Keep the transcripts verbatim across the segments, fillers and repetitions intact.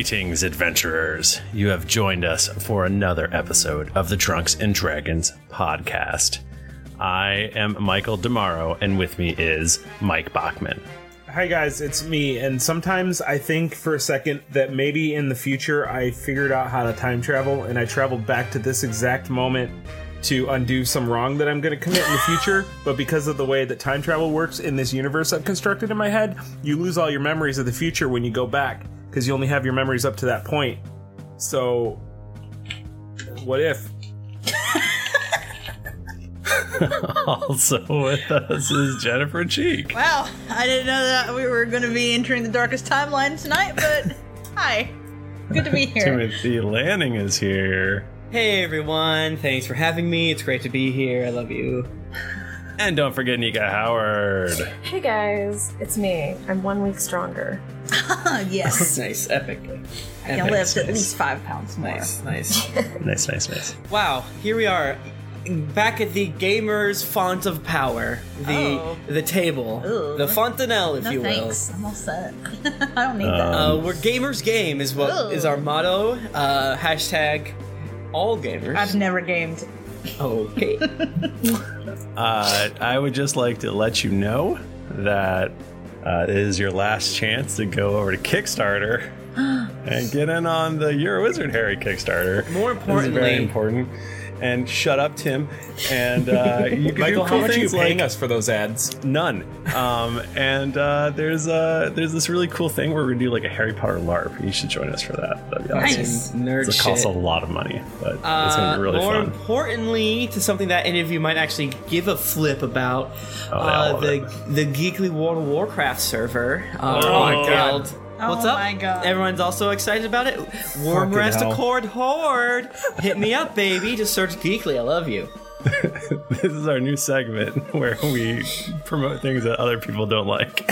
Greetings, adventurers. You have joined us for another episode of the Drunks and Dragons podcast. I am Michael Demaro, and with me is Mike Bachman. Hi guys, it's me, and sometimes I think for a second that maybe in the future I figured out how to time travel, and I traveled back to this exact moment to undo some wrong that I'm going to commit in the future, but because of the way that time travel works in this universe I've constructed in my head, you lose all your memories of the future when you go back, because you only have your memories up to that point. So, what if? Also with us is Jennifer Cheek. Wow, I didn't know that we were going to be entering the darkest timeline tonight, but hi. Good to be here. Timothy Lanning is here. Hey everyone, thanks for having me. It's great to be here. I love you. And don't forget Nika Howard. Hey guys, it's me. I'm one week stronger. Yes. Nice, epic. I can Epic. lift at least five pounds more. Nice, nice. Nice, nice, nice. Wow, here we are. Back at the Gamers Font of Power, the Oh. the table, Ooh. the fontanelle, if No you will. thanks, I'm all set. I don't need Um, that. Uh, we're Gamers Game is what Ooh. is our motto. Uh, hashtag all gamers. I've never gamed. Okay. Uh, I would just like to let you know that uh, it is your last chance to go over to Kickstarter and get in on the You're a Wizard Harry Kickstarter. More This is very importantly, important. And shut up, Tim. And uh, you can Michael, do how cool much are you things paying like us for those ads? none. Um, and uh, there's uh, there's this really cool thing where we're gonna do like a Harry Potter LARP. You should join us for that. That'd be awesome. Nice. nerd It costs shit. a lot of money, but it's Uh, gonna be really more fun. importantly, to something that any of you might actually give a flip about, Oh, they all uh, love the it. the Geekly World of Warcraft server. Uh, Oh my on God. Guild. What's Oh up? my God. Everyone's also excited about it. Warm Fucking Rest hell. Accord Horde. Hit me up, baby. Just search Geekly. I love you. This is our new segment where we promote things that other people don't like.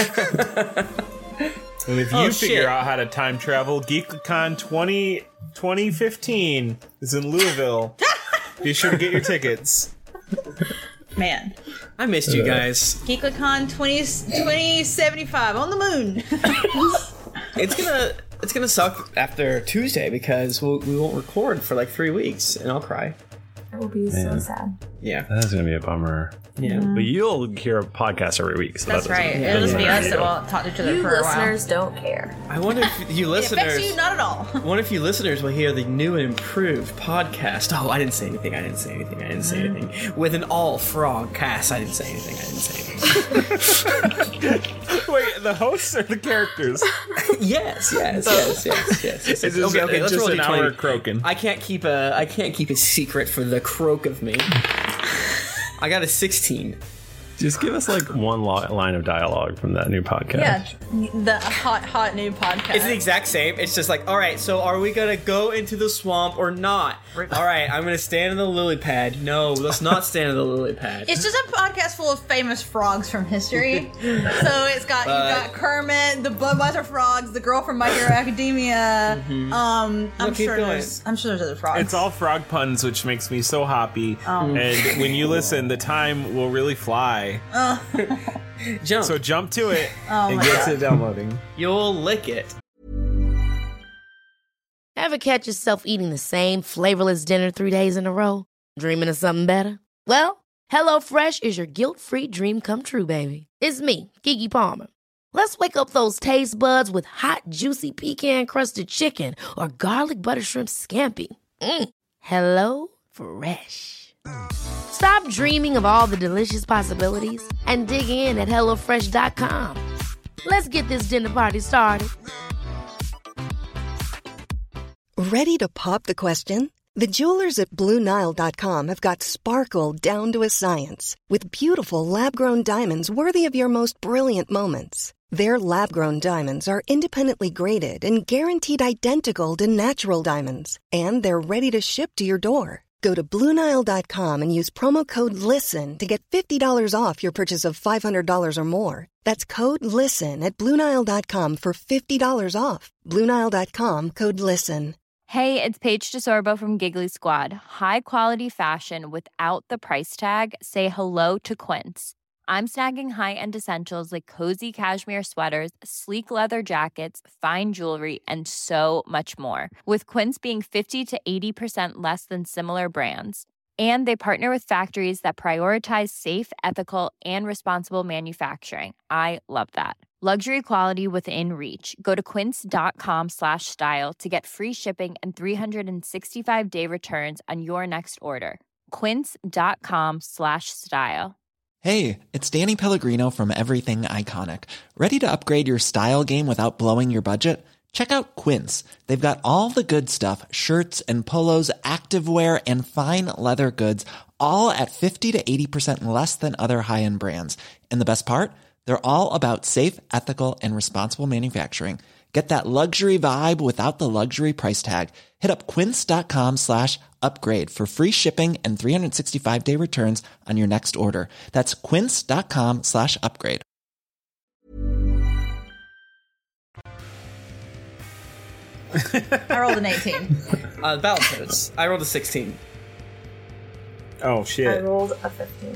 And if you Oh, figure shit. out how to time travel, GeeklyCon twenty, twenty fifteen is in Louisville. Be sure to get your tickets. Man. I missed you guys. GeeklyCon twenty, twenty seventy-five on the moon. It's gonna it's gonna suck after Tuesday because we'll, we won't record for like three weeks, and I'll cry. That will be Man. so sad. Yeah. That's gonna be a bummer. Yeah. But you'll hear a podcast every week. So That's that doesn't- right. that It'll just doesn't be hurt us you. that will talk to each other You for a while. listeners don't care. I wonder if you It affects listeners. you not at all. What if you listeners will hear the new and improved podcast? Oh, I didn't say anything. I didn't say anything. I didn't say anything. With an all frog cast. I didn't say anything. I didn't say anything. Wait, the hosts or the characters? yes, yes, yes, yes, yes, yes. It's just, okay, okay. it's Let's just roll an D hour twenty. croaking. I can't keep a. I can't keep a secret for the croak of me. I got a sixteen. Just give us like one lo- line of dialogue from that new podcast. Yeah, the hot, hot new podcast. It's the exact same. It's just like, all right, so are we gonna go into the swamp or not? All right, I'm gonna stand in the lily pad. No, let's not stand in the lily pad. It's just a podcast full of famous frogs from history. So it's got But- you got Kermit, the Budweiser frogs, the girl from My Hero Academia. Um, I'm keep sure going. there's I'm sure there's other frogs. It's all frog puns, which makes me so happy. Oh. And when you listen, the time will really fly. Jump. So jump to it Oh and my get God. to downloading. You'll lick it. Ever catch yourself eating the same flavorless dinner three days in a row? Dreaming of something better? Well, HelloFresh is your guilt-free dream come true, baby. It's me, Keke Palmer. Let's wake up those taste buds with hot, juicy pecan-crusted chicken or garlic butter shrimp scampi. Mm. Hello Fresh. Stop dreaming of all the delicious possibilities and dig in at hello fresh dot com. Let's get this dinner party started. Ready to pop the question? The jewelers at Blue Nile dot com have got sparkle down to a science with beautiful lab-grown diamonds worthy of your most brilliant moments. Their lab-grown diamonds are independently graded and guaranteed identical to natural diamonds, and they're ready to ship to your door. Go to Blue Nile dot com and use promo code LISTEN to get fifty dollars off your purchase of five hundred dollars or more. That's code LISTEN at Blue Nile dot com for fifty dollars off. Blue Nile dot com, code LISTEN. Hey, it's Paige DeSorbo from Giggly Squad. High quality fashion without the price tag. Say hello to Quince. I'm snagging high-end essentials like cozy cashmere sweaters, sleek leather jackets, fine jewelry, and so much more. With Quince being fifty to eighty percent less than similar brands. And they partner with factories that prioritize safe, ethical, and responsible manufacturing. I love that. Luxury quality within reach. Go to quince.com slash style to get free shipping and three sixty-five day returns on your next order. Quince.com slash style. Hey, it's Danny Pellegrino from Everything Iconic. Ready to upgrade your style game without blowing your budget? Check out Quince. They've got all the good stuff, shirts and polos, activewear, and fine leather goods, all at fifty to eighty percent less than other high-end brands. And the best part? They're all about safe, ethical, and responsible manufacturing. Get that luxury vibe without the luxury price tag. Hit up quince.com slash upgrade for free shipping and three sixty-five day returns on your next order. That's quince.com slash upgrade. I rolled an eighteen. Uh, Battletoads. I rolled a sixteen. Oh, I shit. rolled a fifteen.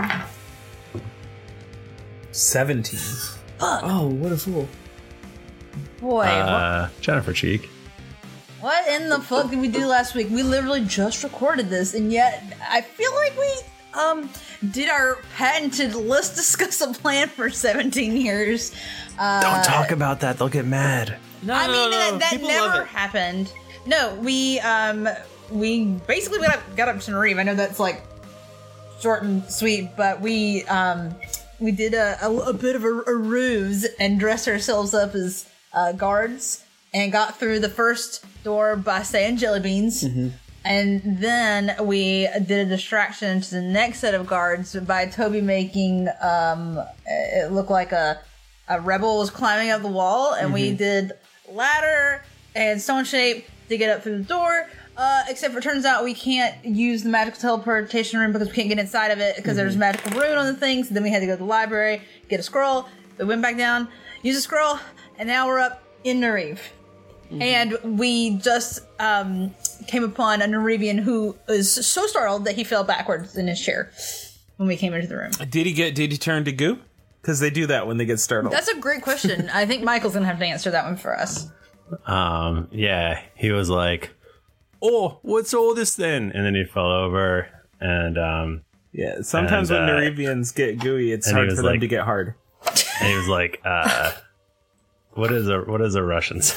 seventeen. Oh, what a fool. Boy, Uh, Jennifer Cheek. what, what in the fuck did we do last week? We literally just recorded this, and yet I feel like we um did our patented let's discuss a plan for seventeen years. Uh, Don't talk about that. They'll get mad. No, I no, mean, no, no. that, that People love never it. happened. No, we um we basically got up, got up to Nariv. I know that's like short and sweet, but we um we did a, a, a bit of a, a ruse and dressed ourselves up as uh, guards and got through the first door by saying jelly beans. Mm-hmm. And then we did a distraction to the next set of guards by Toby making um it look like a a rebel was climbing up the wall, and mm-hmm. we did ladder and stone shape to get up through the door. Uh, except for it turns out we can't use the magical teleportation room because we can't get inside of it because mm-hmm. there's magical rune on the thing. So then we had to go to the library, get a scroll. We went back down, use a scroll, and now we're up in Nariv. Mm-hmm. And we just um, came upon a Narivian who is so startled that he fell backwards in his chair when we came into the room. Did he get? Did he turn to goo? Because they do that when they get startled. That's a great question. I think Michael's gonna have to answer that one for us. Um, yeah, he was like, "Oh, what's all this then?" And then he fell over, and um, yeah. Sometimes and, when uh, Narivians get gooey, it's hard for like, them to get hard. And he was like, uh, "What is a what is a Russian's?"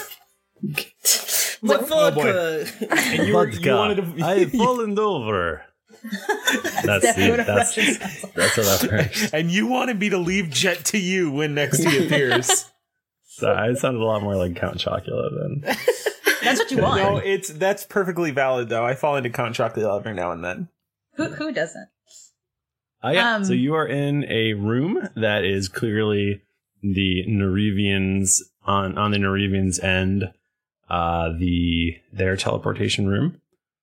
Like vodka. And you, were, you wanted to. I've fallen over. That's That's the, what a that's, Russian sounds like. that's what I heard. And you wanted me to leave Jet to you when next he appears. So I sounded a lot more like Count Chocula than. That's what you want. No, it's that's perfectly valid though. I fall into Count Chocula every now and then. Who who doesn't? Uh, yeah. Um, so you are in a room that is clearly the Narivians on on the Narivians' end. Uh, the their teleportation room.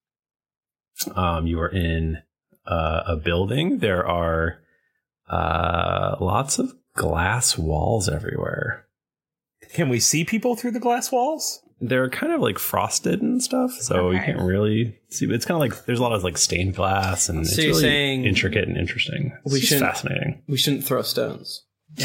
Um, you are in uh, a building. There are uh, lots of glass walls everywhere. Can we see people through the glass walls? They're kind of like frosted and stuff, so Okay. you can't really see. It's kind of like there's a lot of like stained glass, and So it's you're really saying intricate and interesting. It's we just shouldn't- fascinating. We shouldn't throw stones.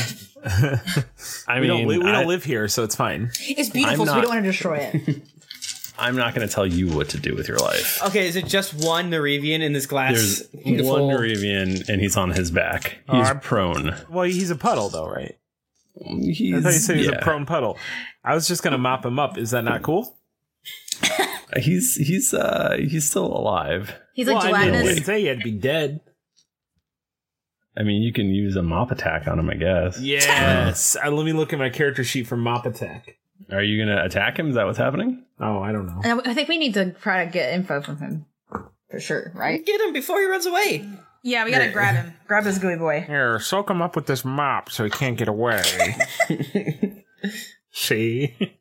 I we mean, don't, li- we I, don't live here, so it's fine. It's beautiful, I'm so we not- don't want to destroy it. I'm not going to tell you what to do with your life. Okay, is it just one Narivian in this glass? There's beautiful... one Narivian, and he's on his back. Oh, He's I'm- prone. Well, he's a puddle though, right? He's, I thought you said he's yeah. a prone puddle. I was just gonna mop him up. Is that not cool? He's he's uh he's still alive. He's Well, like I didn't, gelatinous. didn't say he had to be dead. I mean, you can use a mop attack on him, I guess. Yes. uh, let me look at my character sheet for mop attack. Are you going to attack him? Is that what's happening? Oh, I don't know. And I think we need to try to get info from him. For sure, right? Get him before he runs away. Yeah, we gotta grab him. Grab his gooey boy. Here, soak him up with this mop so he can't get away. See?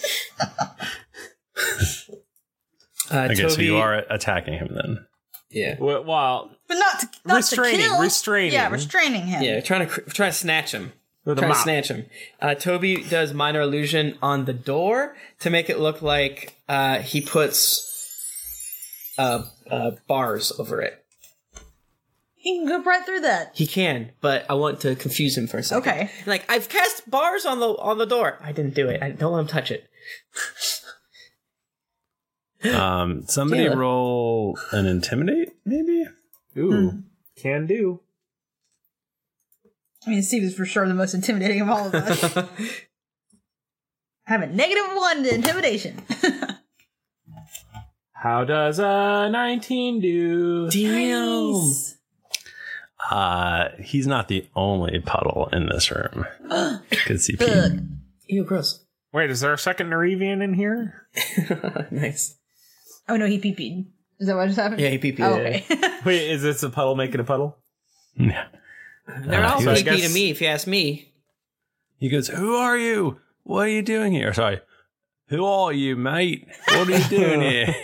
Uh, Okay, so Toby- you are attacking him then. Yeah. Well, well But not to, not Restraining, to kill. restraining. Yeah, restraining him. Yeah, trying to cr- trying to snatch him. With a trying to mop. snatch him. Uh, Toby does minor illusion on the door to make it look like uh, he puts uh, uh, bars over it. He can go right through that. He can, but I want to confuse him for a second. Okay. Like, I've cast bars on the on the door. I didn't do it. I don't let him touch it. Um, somebody Kayla. roll an intimidate, maybe? Ooh, hmm. Can do. I mean, Steve is for sure the most intimidating of all of us. I have a negative one to intimidation. How does a nineteen do? Damn. Nice. Uh, he's not the only puddle in this room. Good C P. Ew, gross. Wait, is there a second Nerevian in here? Nice. Oh no, he pee-peed. Is that what just happened? Yeah, he pee-peed. Oh, okay. Wait, is this a puddle making a puddle? Yeah. They're Uh, all he pee goes- to me, if you ask me. He goes, "Who are you? What are you doing here?" Sorry. Who are you, mate? What are you doing here?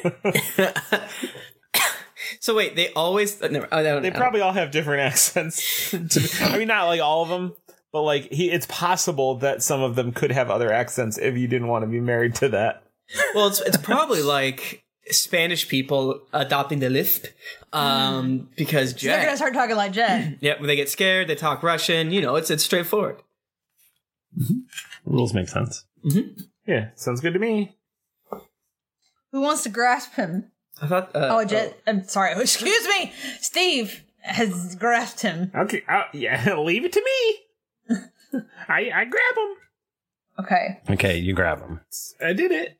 So wait, they always... Uh, never, oh, no, They no. probably all have different accents. I mean, not like all of them, but like he, it's possible that some of them could have other accents if you didn't want to be married to that. Well, it's it's probably like Spanish people adopting the lisp, um, because So they're gonna Jet. start talking like Jet. Yeah, when they get scared, they talk Russian. You know, it's it's straightforward. Rules make sense. Mm-hmm. Yeah, sounds good to me. Who wants to grasp him? I thought. Uh, Oh, Jet. I'm sorry. Excuse me. Steve has grasped him. Okay, uh, yeah, leave it to me. I I grab him. Okay. Okay, you grab him. I did it.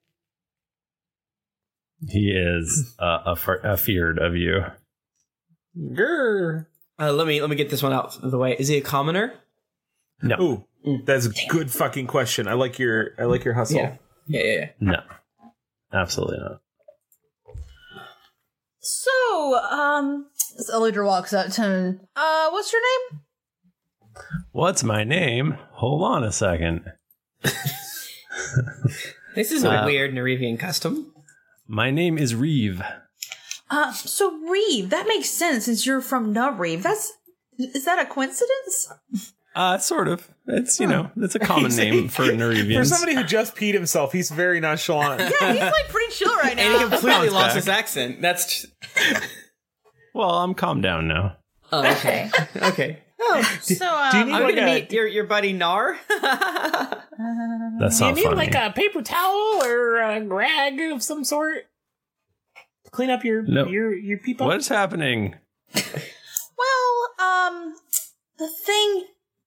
He is uh, aff- afeared of you. Grr. Uh, let me let me get this one out of the way. Is he a commoner? No. Ooh, that's a good fucking question. I like your I like your hustle. Yeah. Yeah, yeah, yeah. No. Absolutely not. So, um, this Eludra walks up to him. Uh, what's your name? What's my name? Hold on a second. This is a Uh, weird Nerevian custom. My name is Reeve. Uh, so Reeve, that makes sense since you're from Nubreeve. That's, is that a coincidence? Uh, sort of. It's, you know, it's a common name for Nerevians. For somebody who just peed himself, he's very nonchalant. Yeah, he's like pretty chill right now. And he completely Bounce lost back. his accent. That's. Well, I'm calmed down now. Oh, okay. Okay. Oh, so, um, do you need I'm like gonna a meet your your buddy Nar. That's not funny. a paper towel or a rag of some sort? Clean up your No. your your people. What is happening? well, um, the thing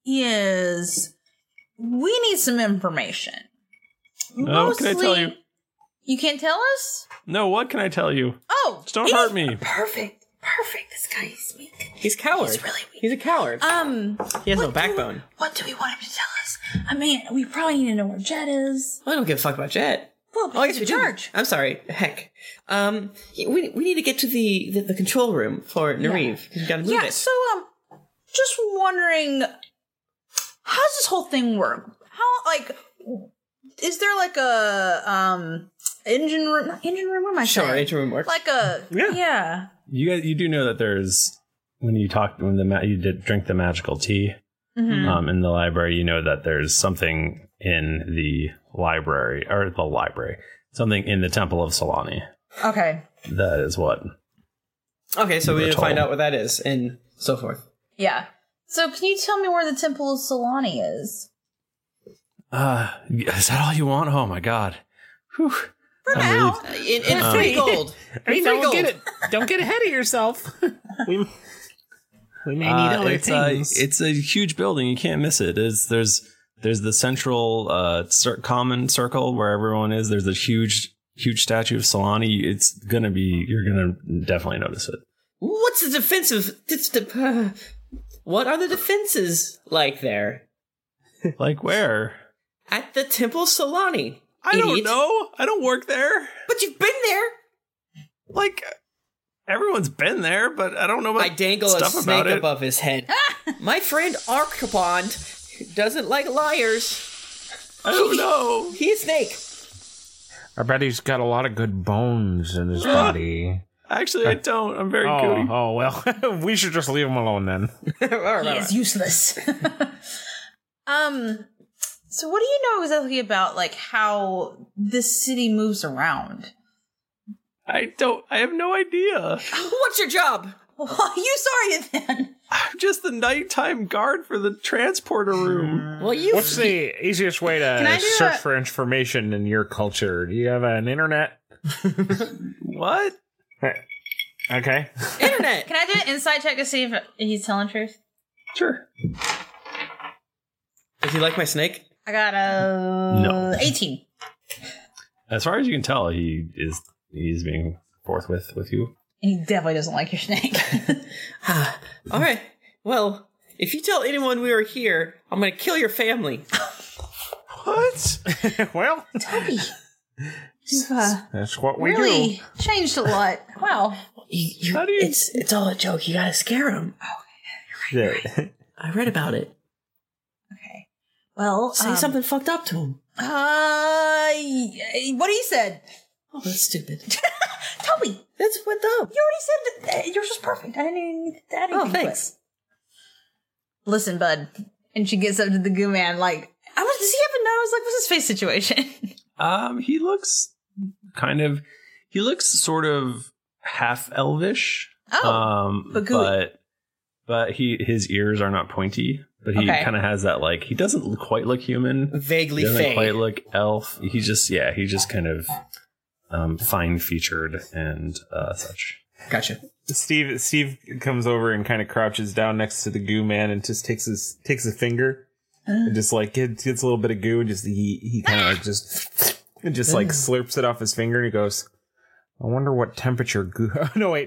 is, we need some information. Oh, what can I tell you? You can't tell us? No, what can I tell you? Oh, Just don't he's hurt me. Perfect, perfect. This guy is weak. He's a coward. He's really weak. He's a coward. Um, he has no what do- backbone. What do we want him to tell us? I mean, we probably need to know where Jet is. I don't give a fuck about Jet. Well, Oh, I guess he's we in do. charge. I'm sorry. Heck. Um, we we need to get to the the, the control room for Nereeve. You gotta move Yeah, it. so, um, just wondering, how does this whole thing work? How, like, is there like a, um, engine room? Not engine room? What am I Sure, saying? engine room works. Like a, Yeah. yeah. You guys, you do know that there's when you talk when the ma- you did drink the magical tea Mhm. um, in the library. You know that there's something in the library or the library, something in the Temple of Solani. Okay. That is what. Okay, so we We're need to find told. out what that is and so forth. Yeah. So can you tell me where the Temple of Solani is? Uh, is that all you want? Oh my god. Whew. For I'm now. really- In, in Um, three gold. Hey, In three don't gold. get it. Don't get ahead of yourself. we, we may need Uh, other it's, uh, things. it's a huge building. You can't miss it. It's, there's there's the central uh, cir- common circle where everyone is. There's a huge huge statue of Solani. It's gonna be. You're gonna definitely notice it. What's the defensive? It's the, uh, what are the defenses like there? Like where? At the Temple Solani. I don't idiot. know. I don't work there. But you've been there. Like everyone's been there, but I don't know about I dangle a stuff snake about it. above his head. My friend Archibald doesn't like liars. I don't know. He's a snake. I bet he's got a lot of good bones in his body. Actually, I don't. I'm very Oh, goody. oh well. We should just leave him alone then. All right, He all is right. useless. um, so what do you know exactly about, like, how this city moves around? I don't. I have no idea. What's your job? Why are you sorry then? I'm just the nighttime guard for the transporter room. Well, you. What's the easiest way Can I to do search a- for information in your culture? Do you have an internet? What? Okay. Internet. Can I do an insight check to see if he's telling truth? Sure. Does he like my snake? I got a No. eighteen. As far as you can tell, he is he's being forthwith with you. He definitely doesn't like your snake. All right. Well, if you tell anyone we are here, I'm going to kill your family. What? Well, Toby, you've uh, that's what we really changed a lot. Wow. You, you, How do you- It's it's all a joke. You got to scare him. do. Yeah. I read about it. Okay. Well, Say um, something fucked up to him. Uh, y- what he said. Oh, that's stupid. Toby, That's fucked up. you already said that uh, yours was perfect. I didn't even need to add anything Oh, to thanks. it. Listen, bud. And she gets up to the goo man like, I was, does he have a nose? Like, what's his face situation? Um, he looks kind of he looks sort of half elvish. Oh, um, but gooey. but but he his ears are not pointy. But he Okay. kind of has that, like, he doesn't quite look human. Vaguely He doesn't fey. quite look elf. He just, yeah, he just kind of um, fine featured and uh, such. Gotcha. Steve Steve comes over and kind of crouches down next to the goo man and just takes his takes a finger and just like gets, gets a little bit of goo and just he he kind of like just and just like slurps it off his finger and he goes, I wonder what temperature goo. Oh, no, wait.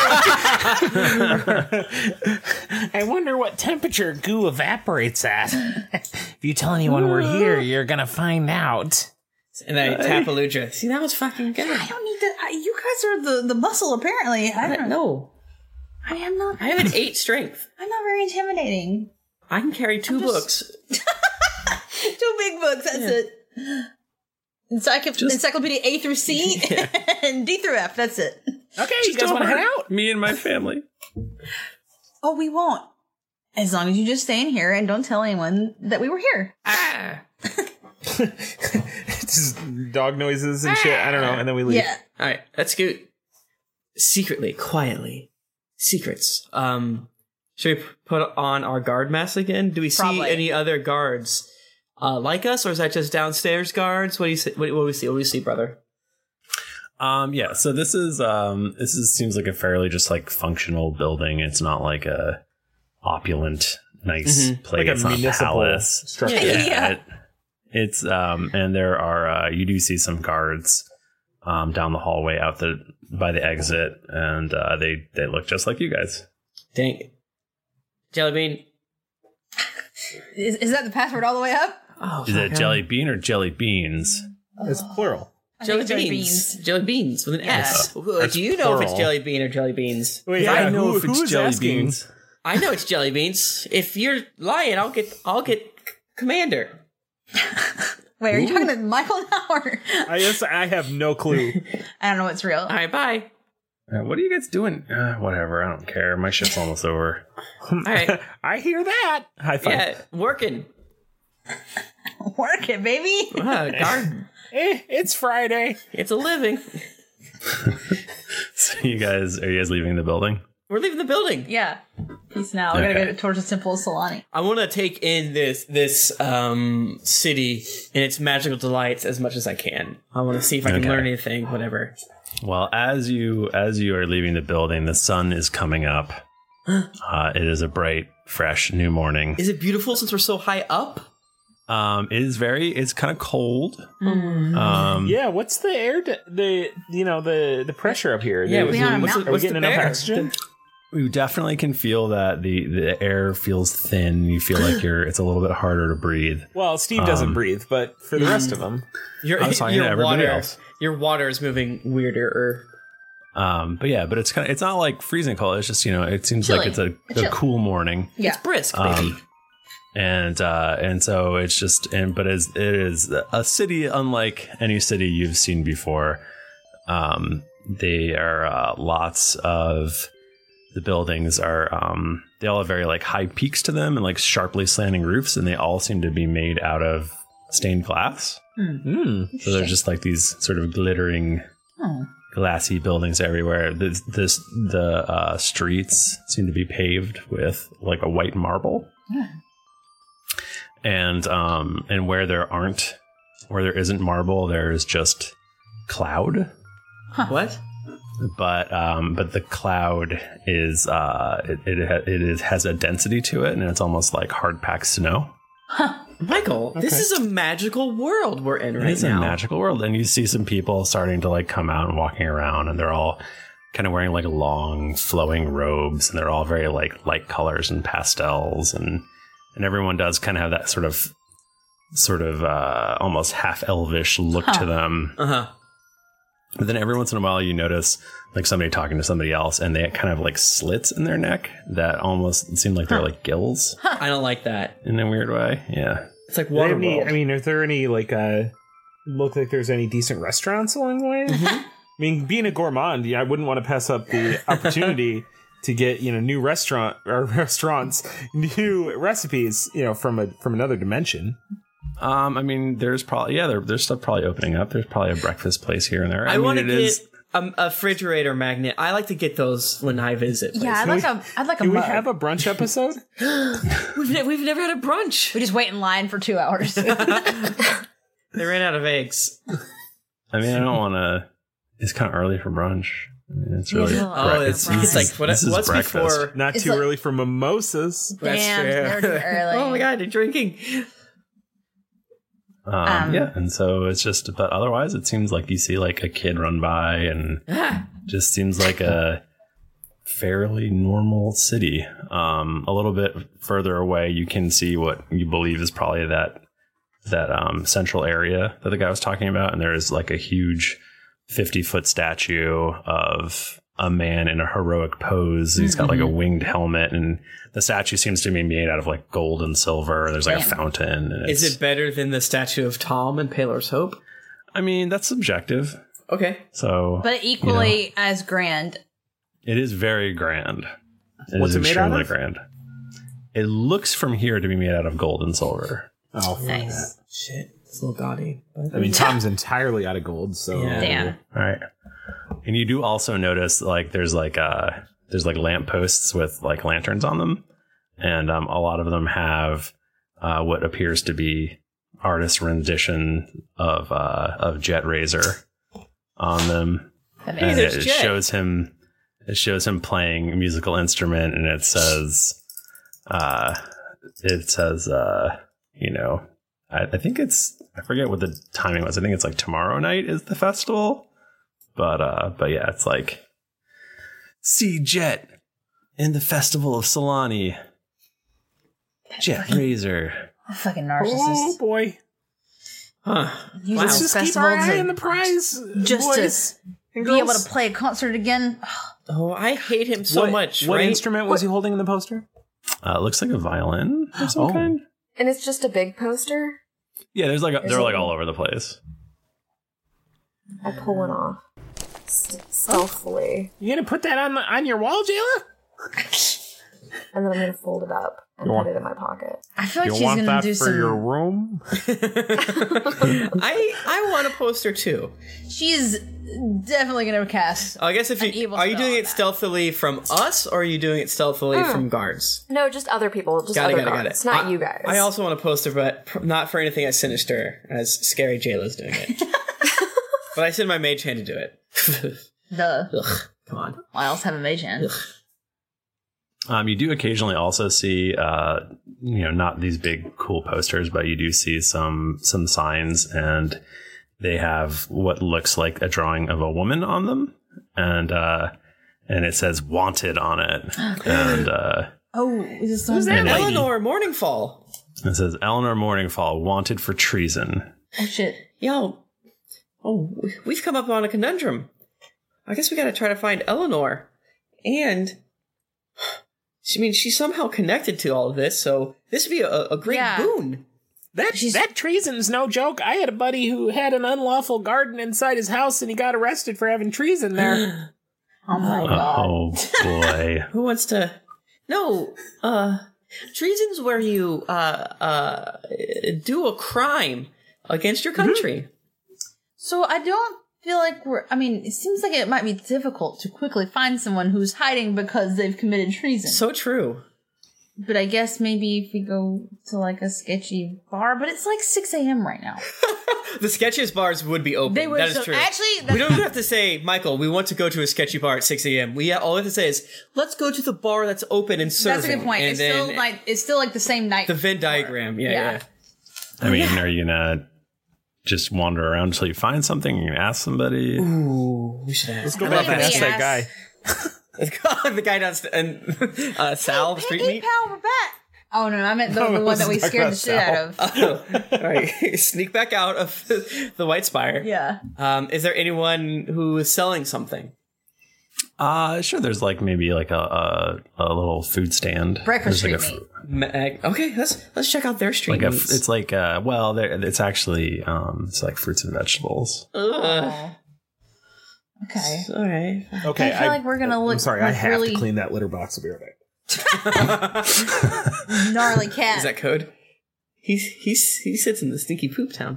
I wonder what temperature goo evaporates at. If you tell anyone we're here, you're gonna find out. And I tap Aludra. See, that was fucking good. I don't need to. I, you guys are the, the muscle, apparently. I I don't don't know. know. I am not. I have an eight strength. I'm not very intimidating. I can carry two just- books. Two big books. That's it. Encycl- Just- Encyclopedia A through C and D through F. That's it. Okay, you Just guys don't want to head hurt out? Me and my family. Oh, we won't. As long as you just stay in here and don't tell anyone that we were here. Ah. Just dog noises and shit. I don't know. And then we leave. Yeah. All right, let's scoot secretly, quietly. Secrets. Um, should we put on our guard masks again? Do we see Probably. any other guards uh, like us, or is that just downstairs guards? What do you see? What, what do we see? What do we see, brother? Um, yeah, so this is um, this is seems like a fairly just like functional building. It's not like a opulent, nice Mhm. place. Like a it's not a municipal palace. structure. Yeah. Yeah. It, it's um, and there are uh, you do see some guards um down the hallway out the by the exit, and uh, they they look just like you guys. Dang. Jellybean. Is, is that the password all the way up? Oh, Is it fuck, jelly bean or jelly beans? It's plural. I Jelly think beans. it's Jelly beans with an S. Ooh, That's Do you know if it's plural. jelly bean or jelly beans? Wait, Yeah, yeah, I know who- if it's who's jelly asking? beans. I know it's jelly beans. If you're lying, I'll get I'll get c- commander. Wait, are you talking to Michael now? Or? I guess I have no clue. I don't know what's real. All right, bye. Uh, what are you guys doing? Uh, whatever, I don't care. My shift's almost over. All right. I hear that. High five. Yeah, working. Work it, baby. Ah, guard. Eh, it's Friday. It's a living. So you guys, are you guys leaving the building? We're leaving the building. Yeah. Peace now. We're Okay. gonna go towards the Temple of Solani. I want to take in this this um city and its magical delights as much as I can. I want to see if I can Okay. learn anything, whatever. Well, as you as you are leaving the building, the sun is coming up. Uh, it is a bright, fresh new morning. Is it beautiful since we're so high up? Um, it is very. It's kind of cold. Um, Yeah, what's the air? D- the you know the the pressure up here? Yeah, The- what's, we on a what's, the, mountain. are we what's the getting enough bear? oxygen? you definitely can feel that the the air feels thin. You feel like you're. It's a little bit harder to breathe. Well, Steve doesn't Um, breathe, but for the rest of them, Your, I was talking your to everybody water, else. your water is moving weirder. Um, but yeah, but it's kind of. It's not like freezing cold. It's just you know. It seems Chilly. like it's a, It's a chill. cool morning. Yeah. It's brisk, baby. Um, and uh, and so it's just and but as it is a city unlike any city you've seen before. Um, they are uh, lots of the buildings are um, they all have very like high peaks to them and like sharply slanting roofs, and they all seem to be made out of stained glass. mm. So they're just like these sort of glittering Oh. glassy buildings everywhere. This, this the uh, streets seem to be paved with like a white marble, yeah. and um, and where there aren't, where there isn't marble, there's just cloud. Huh. What? But um, but the cloud is uh, it it, ha- it is, has a density to it, and it's almost like hard packed snow. Huh. Michael, okay. This is a magical world we're in right now. It's a magical world, and you see some people starting to like come out and walking around, and they're all kind of wearing like long flowing robes, and they're all very like light colors and pastels, and and everyone does kind of have that sort of sort of uh, almost half elvish look huh. to them. Uh huh. But then every once in a while you notice like somebody talking to somebody else, and they kind of like slits in their neck that almost seem like they're huh. like gills. Huh. I don't like that. In a weird way. Yeah. It's like water. Any, I mean, are there any like uh look like there's any decent restaurants along the way? Mm-hmm. I mean, being a gourmand, yeah, I wouldn't want to pass up the opportunity to get, you know, new restaurant or restaurants, new recipes, you know, from a from another dimension. Um, I mean, there's probably yeah, there, there's stuff probably opening up. There's probably a breakfast place here and there. I, I mean, want to get is, a, a refrigerator magnet. I like to get those when I visit places. Yeah, I'd like a I'd like a. Do we mug. have a brunch episode? we've ne- we've never had a brunch. We just wait in line for two hours. They ran out of eggs. I mean, I don't want to. It's kind of early for brunch. I mean, it's really. Yeah, oh, it's, it's like what, what's breakfast. before? Not it's too like, early for mimosas. Damn, never too early. Oh my god, they're drinking. Um, Um, yeah, and so it's just, but otherwise it seems like you see like a kid run by, and just seems like a fairly normal city. Um, a little bit further away, you can see what you believe is probably that that um, central area that the guy was talking about, and there is like a huge fifty foot statue of a man in a heroic pose. He's got like a winged helmet, and the statue seems to be made out of like gold and silver. There's like Damn. a fountain. And Is it better than the statue of Tom in Paler's Hope? I mean, that's subjective. Okay. So, but equally you know, as grand. It is very grand. It What's is it made out extremely of? grand. It looks from here to be made out of gold and silver. Oh, nice. Shit, it's a little gaudy. I mean, Tom's entirely out of gold, so Yeah. Damn. All right. And you do also notice like there's like uh there's like lamp posts with like lanterns on them, and um, a lot of them have uh, what appears to be artist rendition of uh, of Jet Razor on them, That and makes it Jet. shows him it shows him playing a musical instrument, and it says uh it says uh you know I, I think it's I forget what the timing was. I think it's like tomorrow night is the festival. But uh, but yeah, it's like see Jet in the festival of Solani. Jet Razor. Fucking oh narcissist. boy, Huh. Using Wow. let's just keep festival our eye to- on the prize, just boys to and be able girls. to play a concert again. Oh, I hate him so what, much. What right? instrument was he holding in the poster? Uh, it looks like a violin of some Oh. kind. And it's just a big poster. Yeah, there's like a, Is they're it- like all over the place. I pull one off S- stealthily, You gonna put that on the, on your wall, Jayla? and then I'm gonna fold it up and You put want- it in my pocket. I feel like You she's want gonna that do for some. your room? I I want a poster too. She's definitely gonna cast. I guess if An you evil are you spell doing on it that. stealthily from us, or are you doing it stealthily Mm. from guards? No, just other people, just Got it, other got it, got guards, it. not I- you guys. I also want a poster, but pr- not for anything as sinister as Scary Jayla's doing it. But I send my mage hand to do it. The Ugh, come on. I also have a mage hand. Um, you do occasionally also see, uh, you know, not these big cool posters, but you do see some some signs, and they have what looks like a drawing of a woman on them, and uh, and it says "wanted" on it, and uh, Oh, is this Who's something? that? And it- Eleanor Morningfall. it says Eleanor Morningfall wanted for treason. Oh shit! Yo. Oh, we've come up on a conundrum. I guess we gotta try to find Eleanor. And I mean, she's somehow connected to all of this, so this would be a, a great Yeah. boon. That She's- that treason's no joke. I had a buddy who had an unlawful garden inside his house, and he got arrested for having treason there. Oh my god! Oh boy! Who wants to? No, uh, treason's where you uh uh do a crime against your country. So I don't feel like we're, I mean, it seems like it might be difficult to quickly find someone who's hiding because they've committed treason. So true. But I guess maybe if we go to like a sketchy bar, but it's like six a.m. right now. The sketchiest bars would be open. They would. That is So true. actually, we don't even have to say, Michael, we want to go to a sketchy bar at six a.m. We all we have to say is, let's go to the bar that's open and serving. That's a good point. And It's then still like it's still like the same night. the Venn diagram. Yeah, yeah. Yeah. I mean, are you gonna just wander around until you find something? You're gonna ask somebody? Ooh, we should ask. Let's go I back think and ask we that ask- guy. The guy downstairs, and uh, Sal, the street Hey, meat. pal, we're back. Oh no, I meant the, No, the I one that was we talking scared the about shit out of. Oh, all right. Sneak back out of the, the White Spire. Yeah. Um, is there anyone who is selling something? Uh, sure. There's like maybe like a a, a little food stand. Breakfast There's street like meat. Ma- Okay, let's let's check out their street Like a, meats. it's like uh, well, there it's actually um, it's like fruits and vegetables. Ugh. Oh. Okay. All right. Okay, I feel like we're gonna look I'm sorry, I like have really- to clean that litter box. I'll be right back. Gnarly cat. Is that code? He's he's he sits in the stinky poop town.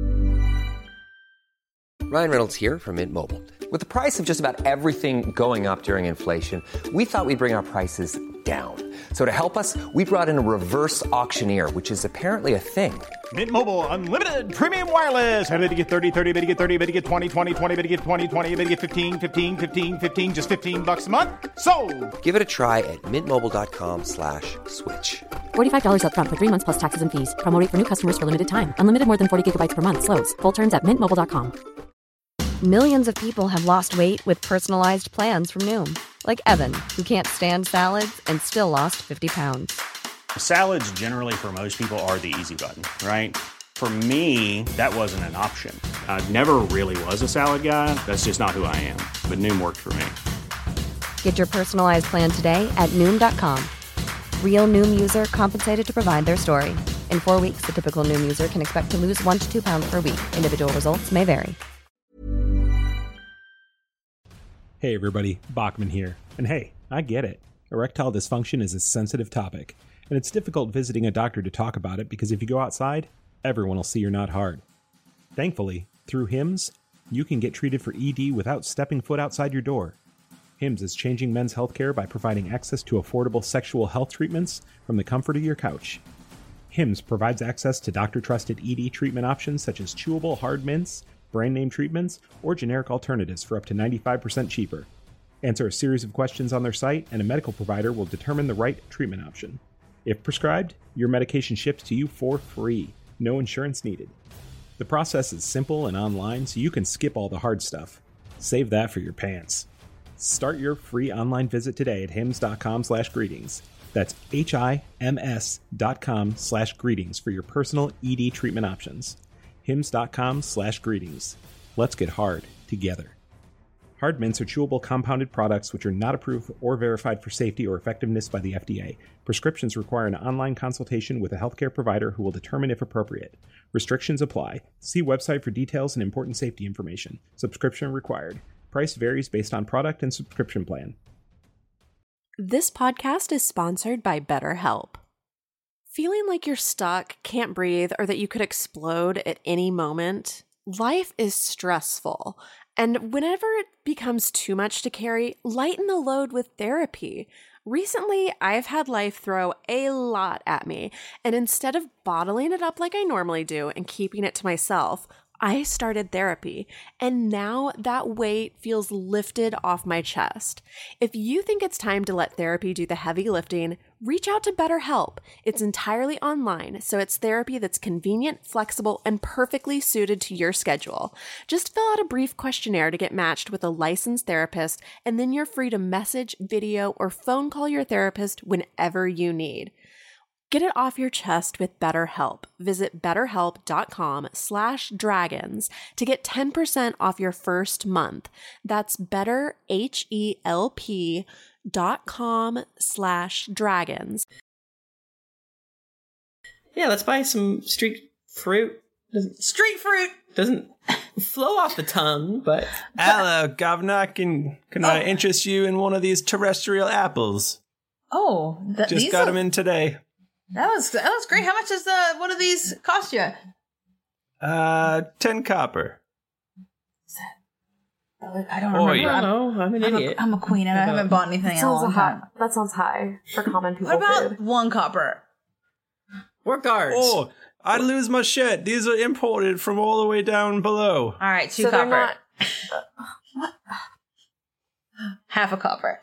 Ryan Reynolds here from Mint Mobile. With the price of just about everything going up during inflation, we thought we'd bring our prices down. So to help us, we brought in a reverse auctioneer, which is apparently a thing. Mint Mobile Unlimited Premium Wireless. How to get thirty, thirty, bit to get thirty, bit to get twenty, twenty, twenty, bit to get twenty, twenty, bit to get fifteen, fifteen, fifteen, fifteen, just fifteen bucks a month? Sold! Give it a try at mintmobile.com slash switch. forty-five dollars up front for three months plus taxes and fees. Promo rate for new customers for limited time. Unlimited more than forty gigabytes per month. Slows full terms at mint mobile dot com. Millions of people have lost weight with personalized plans from Noom. Like Evan, who can't stand salads and still lost fifty pounds. Salads generally for most people are the easy button, right? For me, that wasn't an option. I never really was a salad guy. That's just not who I am. But Noom worked for me. Get your personalized plan today at Noom dot com. Real Noom user compensated to provide their story. In four weeks, the typical Noom user can expect to lose one to two pounds per week. Individual results may vary. Hey everybody, Bachman here. And hey, I get it. Erectile dysfunction is a sensitive topic, and it's difficult visiting a doctor to talk about it because if you go outside, everyone will see you're not hard. Thankfully, through HIMS, you can get treated for E D without stepping foot outside your door. HIMS is changing men's healthcare by providing access to affordable sexual health treatments from the comfort of your couch. HIMS provides access to doctor-trusted E D treatment options such as chewable hard mints, brand name treatments, or generic alternatives for up to ninety-five percent cheaper. Answer a series of questions on their site, and a medical provider will determine the right treatment option. If prescribed, your medication ships to you for free, no insurance needed. The process is simple and online, so you can skip all the hard stuff. Save that for your pants. Start your free online visit today at hims dot com slash greetings. That's H-I-M-S dot com slash greetings for your personal E D treatment options. hims dot com slash greetings. Let's get hard together. Hard mints are chewable compounded products which are not approved or verified for safety or effectiveness by the F D A. Prescriptions require an online consultation with a healthcare provider who will determine if appropriate. Restrictions apply. See website for details and important safety information. Subscription required. Price varies based on product and subscription plan. This podcast is sponsored by BetterHelp. Feeling like you're stuck, can't breathe, or that you could explode at any moment? Life is stressful, and whenever it becomes too much to carry, lighten the load with therapy. Recently, I've had life throw a lot at me, and instead of bottling it up like I normally do and keeping it to myself, I started therapy, and now that weight feels lifted off my chest. If you think it's time to let therapy do the heavy lifting, reach out to BetterHelp. It's entirely online, so it's therapy that's convenient, flexible, and perfectly suited to your schedule. Just fill out a brief questionnaire to get matched with a licensed therapist, and then you're free to message, video, or phone call your therapist whenever you need. Get it off your chest with BetterHelp. Visit betterhelp.com slash dragons to get ten percent off your first month. That's betterhelp.com slash dragons. Yeah, let's buy some street fruit. Doesn't, street fruit doesn't flow off the tongue, but... Hello, Governor. Can, can Oh. I interest you in one of these terrestrial apples? Oh, th- Just these got are- them in today. That was that was great. How much does uh, one of these cost you? Uh, ten copper. I don't Oi. remember. I don't know. I'm an I'm idiot. A, I'm a queen and I haven't bought anything That in a sounds, long high. time. that sounds high for common people What about food. one copper? We're guards. Oh, I'd lose my shit. These are imported from all the way down below. All right, two So they're copper. not. Half a copper.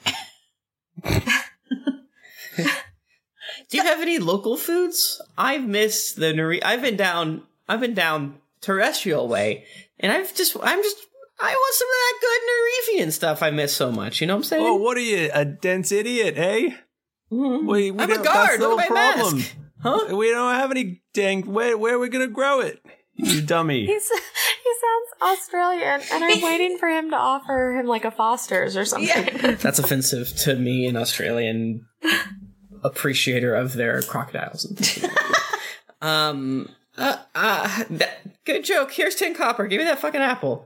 Do you have any local foods? I've missed the Nor- I've been down. I've been down terrestrial way, and I've just. I'm just. I want some of that good Norivian stuff I miss so much. You know what I'm saying? Oh, what are you, a dense idiot, eh? Mm-hmm. We, we I'm a don't- guard. That's the Look at whole my problem. mask. Huh? We don't have any dang. Where, where are we gonna grow it? You dummy. He's, he sounds Australian, and I'm waiting for him to offer him like a Foster's or something. That's offensive to me, an Australian appreciator of their crocodiles. um. Uh. uh that, good joke. Here's ten copper. Give me that fucking apple.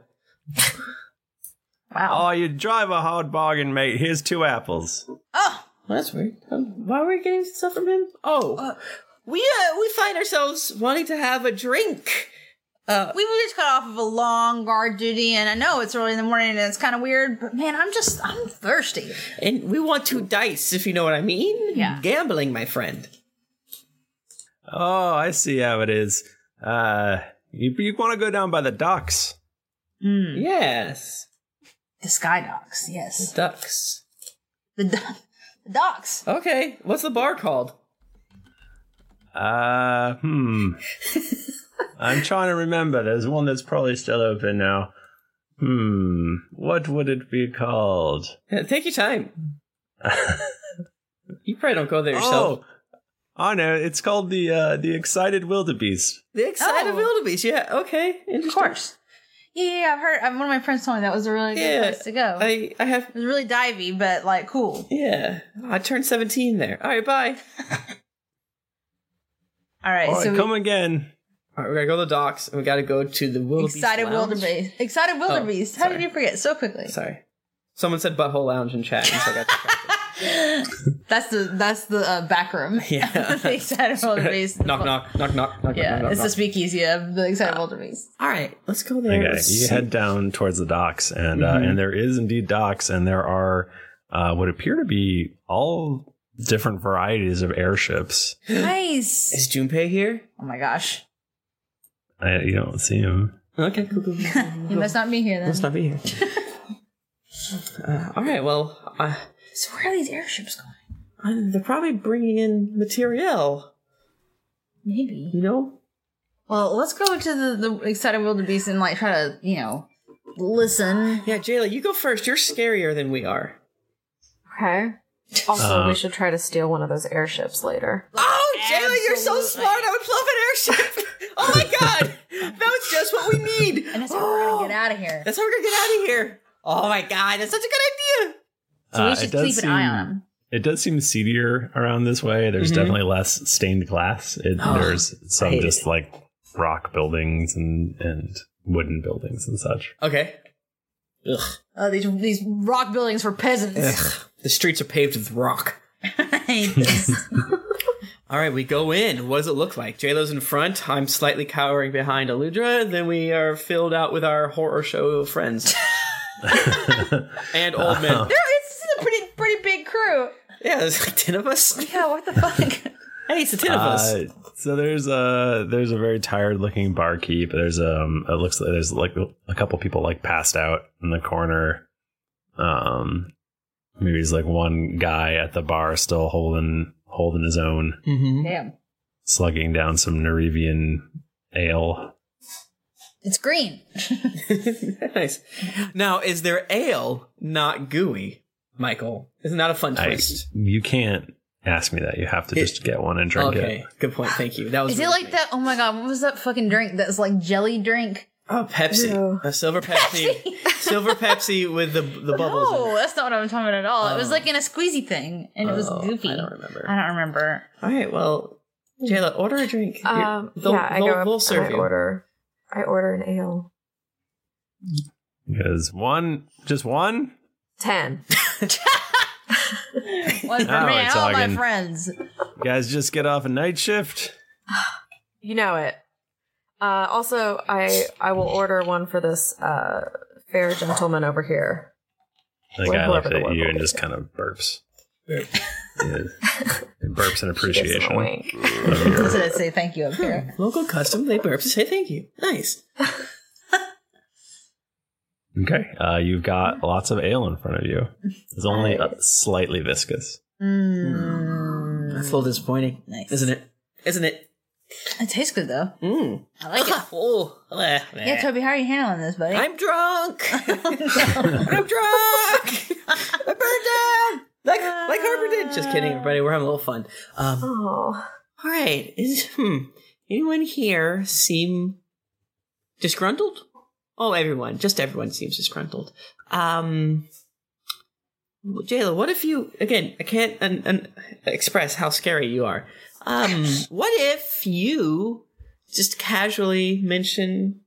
Wow. Oh, you drive a hard bargain, mate. Here's two apples. Oh, Well, that's weird. Um, why were we getting stuff from him? Oh, uh, we uh, we find ourselves wanting to have a drink. Uh, we were just got off of a long guard duty, and I know it's early in the morning and it's kind of weird, but man, I'm just, I'm thirsty. And we want to dice, if you know what I mean. Yeah. Gambling, my friend. Oh, I see how it is. Uh, you, you want to go down by the docks? Mm. Yes. The sky docks, yes. Ducks. The, do- the docks. Okay, what's the bar called? Uh, hmm. I'm trying to remember. There's one that's probably still open now. Hmm. What would it be called? Yeah, take your time. You probably don't go there yourself. Oh, I know. It's called the uh, the Excited Wildebeest. The Excited Oh. Wildebeest. Yeah. Okay. Interesting. Of course. Yeah, yeah, I've heard, one of my friends told me that was a really good Yeah, place to go. I, I have. It was really divey, but like cool. Yeah. I turned seventeen there. All right. Bye. All right, All right, so we- come again. All right. We gotta go to the docks, and we gotta go to the Wildebeest Excited Lounge. Wildebeest. Excited Wildebeest. Oh, How did sorry. you forget so quickly? Sorry. Someone said Butthole Lounge in chat, and so I got distracted. That's the that's the uh, back room. Yeah. The Excited Wildebeest. knock, knock, knock, knock, knock, Yeah, knock, knock, it's the knock. speakeasy of the Excited Wildebeest. All right, let's go there. Okay, Let's you see. head down towards the docks, and uh, Mhm. and there is indeed docks, and there are uh, what appear to be all different varieties of airships. Nice. Is Junpei here? Oh my gosh. I, you don't see them. Okay, cool, cool. cool. You must not be here then. Must not be here. uh, all right, well, uh, So where are these airships going? uh, they're probably bringing in materiel. Maybe. You know? Well, let's go to the, the Excited Wildebeest and like try to, you know, listen. Yeah, Jayla, you go first. You're scarier than we are. Okay. Also, Uh, we should try to steal one of those airships later. Oh, Jayla, you're so smart. I would love an airship. Oh my god, that's just what we need. And that's how we're gonna get out of here. That's how we're gonna get out of here. Oh my god, that's such a good idea. So we Uh, should it does keep an eye seem- on them. It does seem seedier around this way. There's Mhm. definitely less stained glass. It, Oh, there's I some hate just it. like rock buildings and, and wooden buildings and such. Okay. Ugh. Oh, these these rock buildings for peasants. Ugh. The streets are paved with rock. I hate this. All right, we go in. What does it look like? JLo's in front. I'm slightly cowering behind Aludra. Then we are filled out with our horror show friends and old men. There, it's a pretty pretty big crew. Yeah, there's like ten of us. Yeah, what the fuck? Hey, it's the ten of us. Uh, so there's a there's a very tired looking barkeep. There's um it looks like there's like a couple people like passed out in the corner. Um, maybe there's like one guy at the bar still holding holding his own, Mm-hmm. Damn. slugging down some Norivian ale. It's green. Nice. Now, is there ale not gooey, Michael? Isn't that a fun I, twist? you can't ask me that. You have to just get one and drink Okay, it. good point. Thank you. That was Is it really like great. that? Oh my god, what was that fucking drink? That's like jelly drink. Oh, Pepsi. Ew. A silver Pepsi. Silver Pepsi with the the bubbles. in it. No, that's not what I'm talking about at all. It was Oh. like in a squeezy thing, and it was Oh, goofy. I don't remember. I don't remember. All right, well, Jayla, order a drink. You're- Um, they'll, yeah, I they'll, go up they'll and serve I you. order. I order an ale. Because one, just one. Ten. One for All me right, and all my Toggin. friends. You guys just get off a night shift. You know it. Uh, also, I I will order one for this uh, fair gentleman over here. The guy looks at you and just kind of burps. Yeah. It burps in appreciation. Wink. Doesn't it say thank you up here? Local custom, they burp to say thank you. Nice. Okay, uh, you've got lots of ale in front of you. It's only uh, slightly viscous. Mm. That's a little disappointing, nice. isn't it? Isn't it? It tastes good though. Mm. I like it. Oh, bleh, bleh. Yeah, Toby, how are you handling this, buddy? I'm drunk. I'm drunk. I burned down. Like, like Harper did. Just kidding, everybody. We're having a little fun. Um, oh. All right. Is hmm, anyone here seem disgruntled? Oh, everyone. Just everyone seems disgruntled. Um, Jayla, what if you, again, I can't un, un, express how scary you are. Um, what if you just casually mention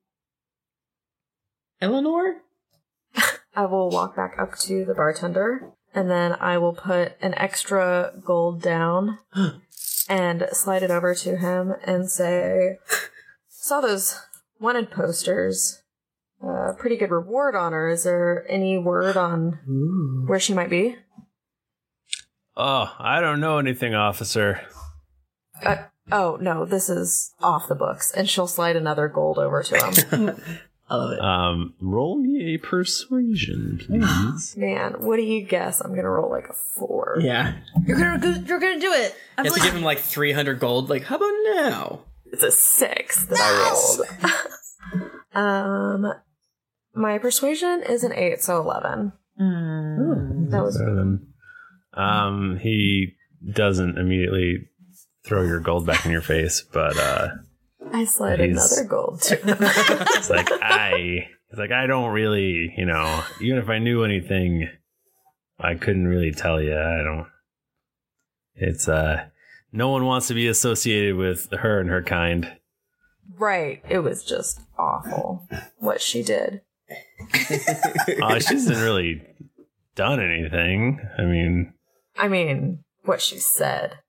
Eleanor? I will walk back up to the bartender, and then I will put an extra gold down and slide it over to him and say, saw those wanted posters. Uh, pretty good reward on her. Is there any word on Ooh. where she might be? Oh, I don't know anything, officer. Uh, oh, no, this is off the books. And she'll slide another gold over to him. I love it. Um, roll me a persuasion, please. Man, what do you guess? I'm going to roll like a four. Yeah. You're going to you're gonna do it. I'm you have like, to give him like three hundred gold. Like, how about now? It's a six that I rolled. um... My persuasion is an eight, so eleven. Mm. That was seven. Um, he doesn't immediately throw your gold back in your face, but uh, I slid another gold to him. It's like I, it's like I don't really, you know, even if I knew anything, I couldn't really tell you. I don't. It's uh, no one wants to be associated with her and her kind. Right. It was just awful what she did. Oh, she hasn't really done anything. I mean, I mean, what she said.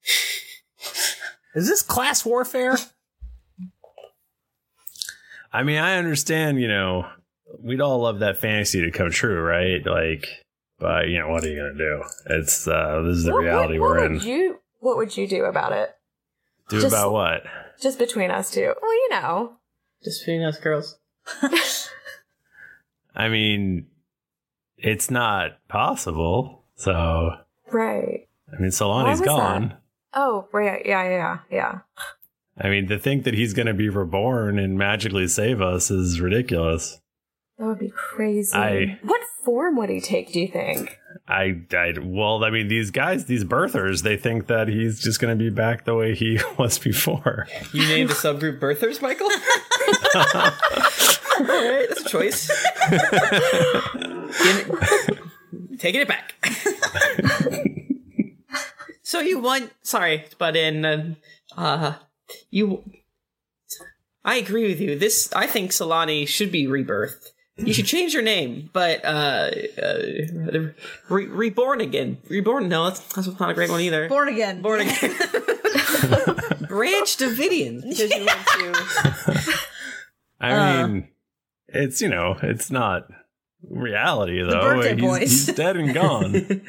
Is this class warfare? I mean, I understand, you know, we'd all love that fantasy to come true, right? Like, but, you know, what are you going to do? It's, uh, this is the what, reality what, what we're in. Would you, what would you do about it? Do just, about what? Just between us two. Well, you know. Just between us girls. I mean, it's not possible, so. Right. I mean, Solani's gone. That? Oh, right. Yeah, yeah, yeah. I mean, to think that he's going to be reborn and magically save us is ridiculous. That would be crazy. I, what form would he take, do you think? I, I, well, I mean, these guys, these birthers, they think that he's just going to be back the way he was before. You named a subgroup birthers, Michael? All right, that's a choice. Taking it back. So you want, sorry, but in, uh, uh, you, I agree with you. This, I think Solani should be rebirthed. You should change your name, but, uh, uh re- reborn again. Reborn, no, that's, that's not a great one either. Born again. Born again. Branch Davidian. Because you want to. I Uh. mean, it's, you know, it's not reality, though. birthday he's, boys. he's dead and gone.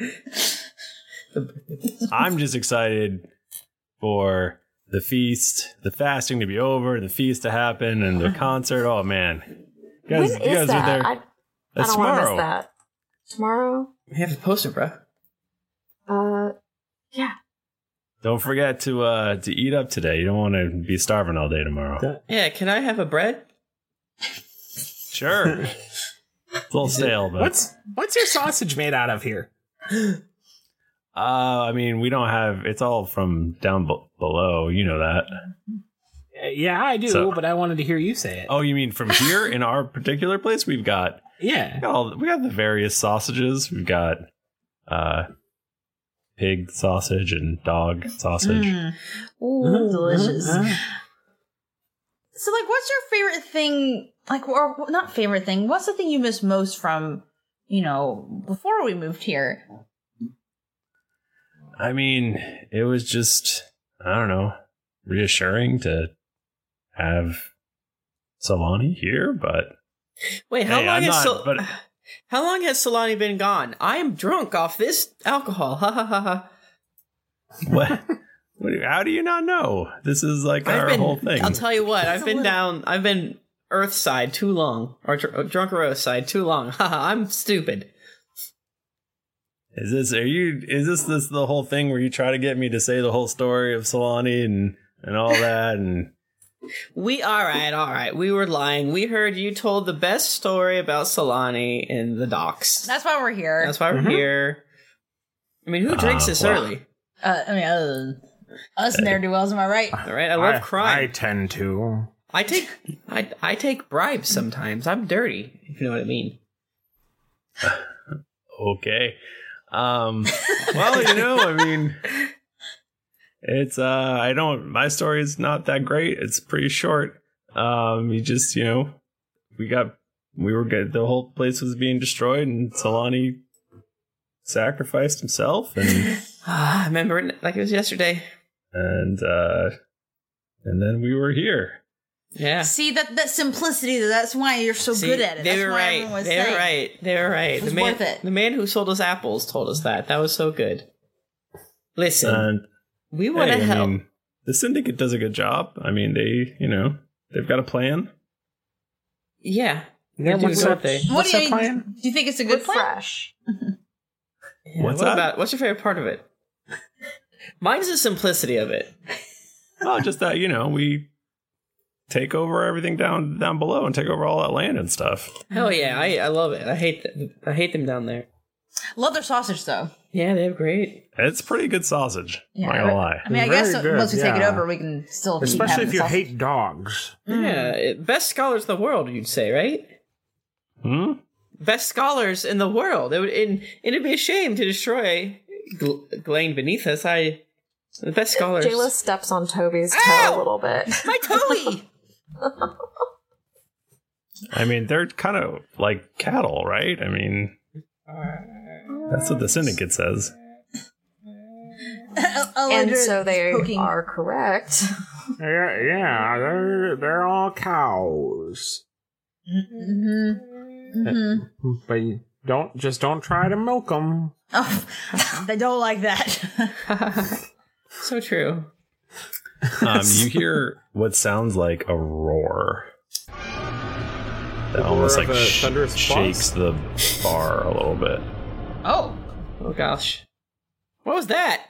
I'm just excited for the feast, the fasting to be over, the feast to happen, and the concert. Oh, man. You guys, when you is guys that? are there. I, I That's don't want to tomorrow. miss that. Tomorrow? We have a poster, bro. Uh, yeah. Don't forget to uh, to eat up today. You don't want to be starving all day tomorrow. Yeah, can I have a bread? Sure. It's a little stale, but What's what's your sausage made out of here? uh, I mean, we don't have. It's all from down b- below. You know that. Yeah, I do, So- but I wanted to hear you say it. Oh, you mean from here in our particular place? We've got Yeah. we got, all, we got the various sausages. We've got uh, pig sausage and dog sausage. Mm. Ooh, delicious. Uh, So, like, what's your favorite thing? Like, or not favorite thing? What's the thing you miss most from, you know, before we moved here? I mean, it was just I don't know, reassuring to have Solani here, but Wait, how Hey, long I'm has not, Sol- but how long has Solani been gone? I am drunk off this alcohol. Ha ha ha ha. what? What do you- How do you not know? This is like I've our been, whole thing. I'll tell you what. I've been down. I've been Earth side too long, or dr- drunk Earth side too long. Haha, I'm stupid. Is this? Are you? Is this this the whole thing where you try to get me to say the whole story of Solani and and all that? And We all right, all right. We were lying. We heard you told the best story about Solani in the docks. That's why we're here. That's why we're here. I mean, who drinks Uh, this well. early? Uh, I mean, uh, us ne'er do wells. Am I right? All right, I love I crime. tend to. I take I I take bribes sometimes. I'm dirty, if you know what I mean. okay, um, well, you know, I mean, it's uh, I don't. My story is not that great. It's pretty short. Um, you just, you know, we got, we were good. The whole place was being destroyed, and Solani sacrificed himself, and I remember it like it was yesterday. and uh, and then we were here. Yeah. See that that simplicity. That's why you're so See, good at it. They That's were why right. everyone was They saying. were right. They were right. It was the man, worth it. the man who sold us apples told us that. That was so good. Listen, And we want to hey, I help. mean, the syndicate does a good job. I mean, they, you know, they've got a plan. yeah. Yeah, They do, what's don't that? they? What What's do you that plan? do? You think it's a good Good plan? fresh. Yeah, What's what that? about what's your favorite part of it? Mine's the simplicity of it. Oh, just that, you know, we take over everything down down below and take over all that land and stuff. Hell yeah, I I love it. I hate them. I hate them down there. Love their sausage though. Yeah, they have great. It's pretty good sausage. Yeah, not gonna lie. I mean, I Very guess good, once we take it yeah. over, we can still keep Especially having if you sausage. hate dogs. Yeah, it- best scholars in the world, you'd say, right? Hmm? Best scholars in the world. It would. It, it'd be a shame to destroy Gl- Glane beneath us. I. The best scholars. Jayla steps on Toby's toe Ow! a little bit. My Toby. I mean, they're kind of like cattle, right? I mean, that's what the syndicate says. And so they poking. are correct. Yeah, yeah, they're they're all cows. Mm-hmm. Mm-hmm. But you don't just don't try to milk them. Oh, they don't like that. So true. Um, you hear what sounds like a roar. That The almost roar like of a sh- thunderous shakes the bar a little bit. Oh, Oh gosh. What was that?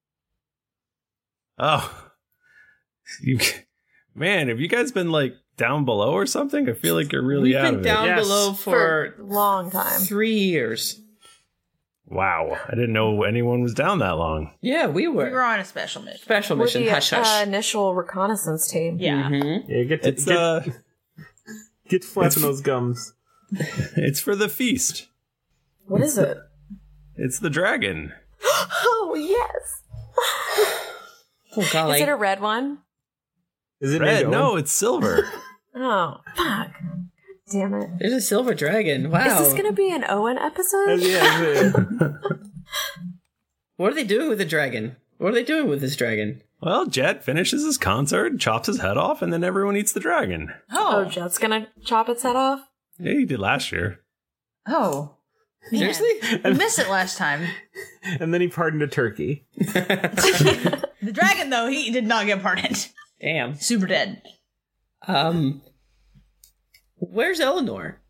Oh, you, man, have you guys been like down below or something? I feel like you're really We've out been of down it. Yes. below for For a long time. three years. Wow, I didn't know anyone was down that long. Yeah, we were. we were on a special mission. Special We're mission. the Hush hush. uh, initial reconnaissance team. Yeah. Mhm. Yeah, get to, It's get, uh, get flapping those gums. it's for the feast. What is it? It's the dragon. Oh, yes. Oh golly. Is it a red one? Is it Red? named No, Owen? it's silver. Oh, fuck. Damn it. There's a silver dragon. Wow. Is this going to be an Owen Uh, episode? yeah, is it? What are they doing with the dragon? What are they doing with this dragon? Well, Jet finishes his concert, chops his head off, and then everyone eats the dragon. Oh, Oh, Jet's going to chop its head off? Yeah, he did last year. oh. Man, Seriously? we missed it last time. And then he pardoned a turkey. The dragon, though, he did not get pardoned. Damn. Super dead. Um. Where's Eleanor?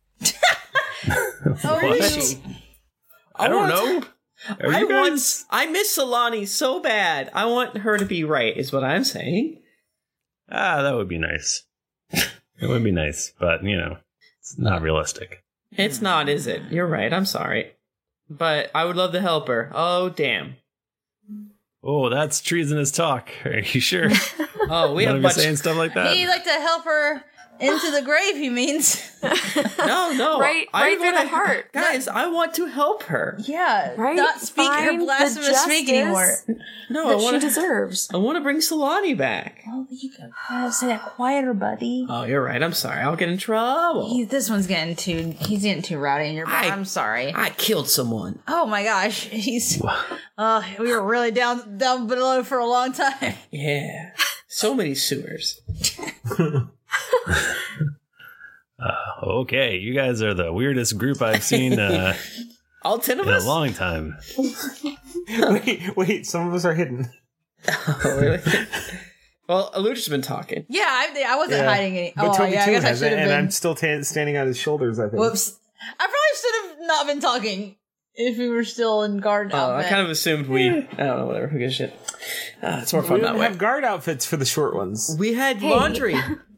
Oh, Where is you- she? I don't want- know. Are I you want. guys? I miss Solani so bad. I want her to be right. Is what I'm saying. Ah, that would be nice. It would be nice, but you know, it's not realistic. It's not, is it? You're right. I'm sorry, but I would love to help her. Oh damn. Oh, that's treasonous talk. Are you sure? Oh, we None have of you much. saying stuff like that. He'd like to help her into the grave, he means. No, no. Right- I right through wanna- the heart. guys. I want to help her. Yeah, Right? not speak her Find the blasphemous speak justice anymore. No, I that she want to. deserves. I want to bring Solani back. Oh, you gotta say that quieter, buddy. Oh, you're right. I'm sorry. I'll get in trouble. He, this one's getting too. He's getting too rowdy in your. I- I'm sorry. I killed someone. Oh my gosh, he's. Uh, we were really down down below for a long time. Yeah. So many sewers. Uh, okay, you guys are the weirdest group I've seen uh, all ten of in us. a long time. wait, wait, some of us are hidden. Oh, really? Well, Aludra's been talking. Yeah, I, I wasn't Yeah. hiding any. But Oh, Toby yeah, I too guess I has should it, have and been. I'm still ta- standing on his shoulders, I think. Whoops. I probably should have not been talking if we were still in guard Oh, I outfit. kind of assumed we. I don't know, whatever. Who gives a shit? Uh, it's more fun we that don't way. have guard outfits for the short ones. We had Hey. laundry.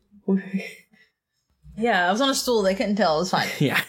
Yeah, I was on a stool. They couldn't tell. It was fine. Yeah.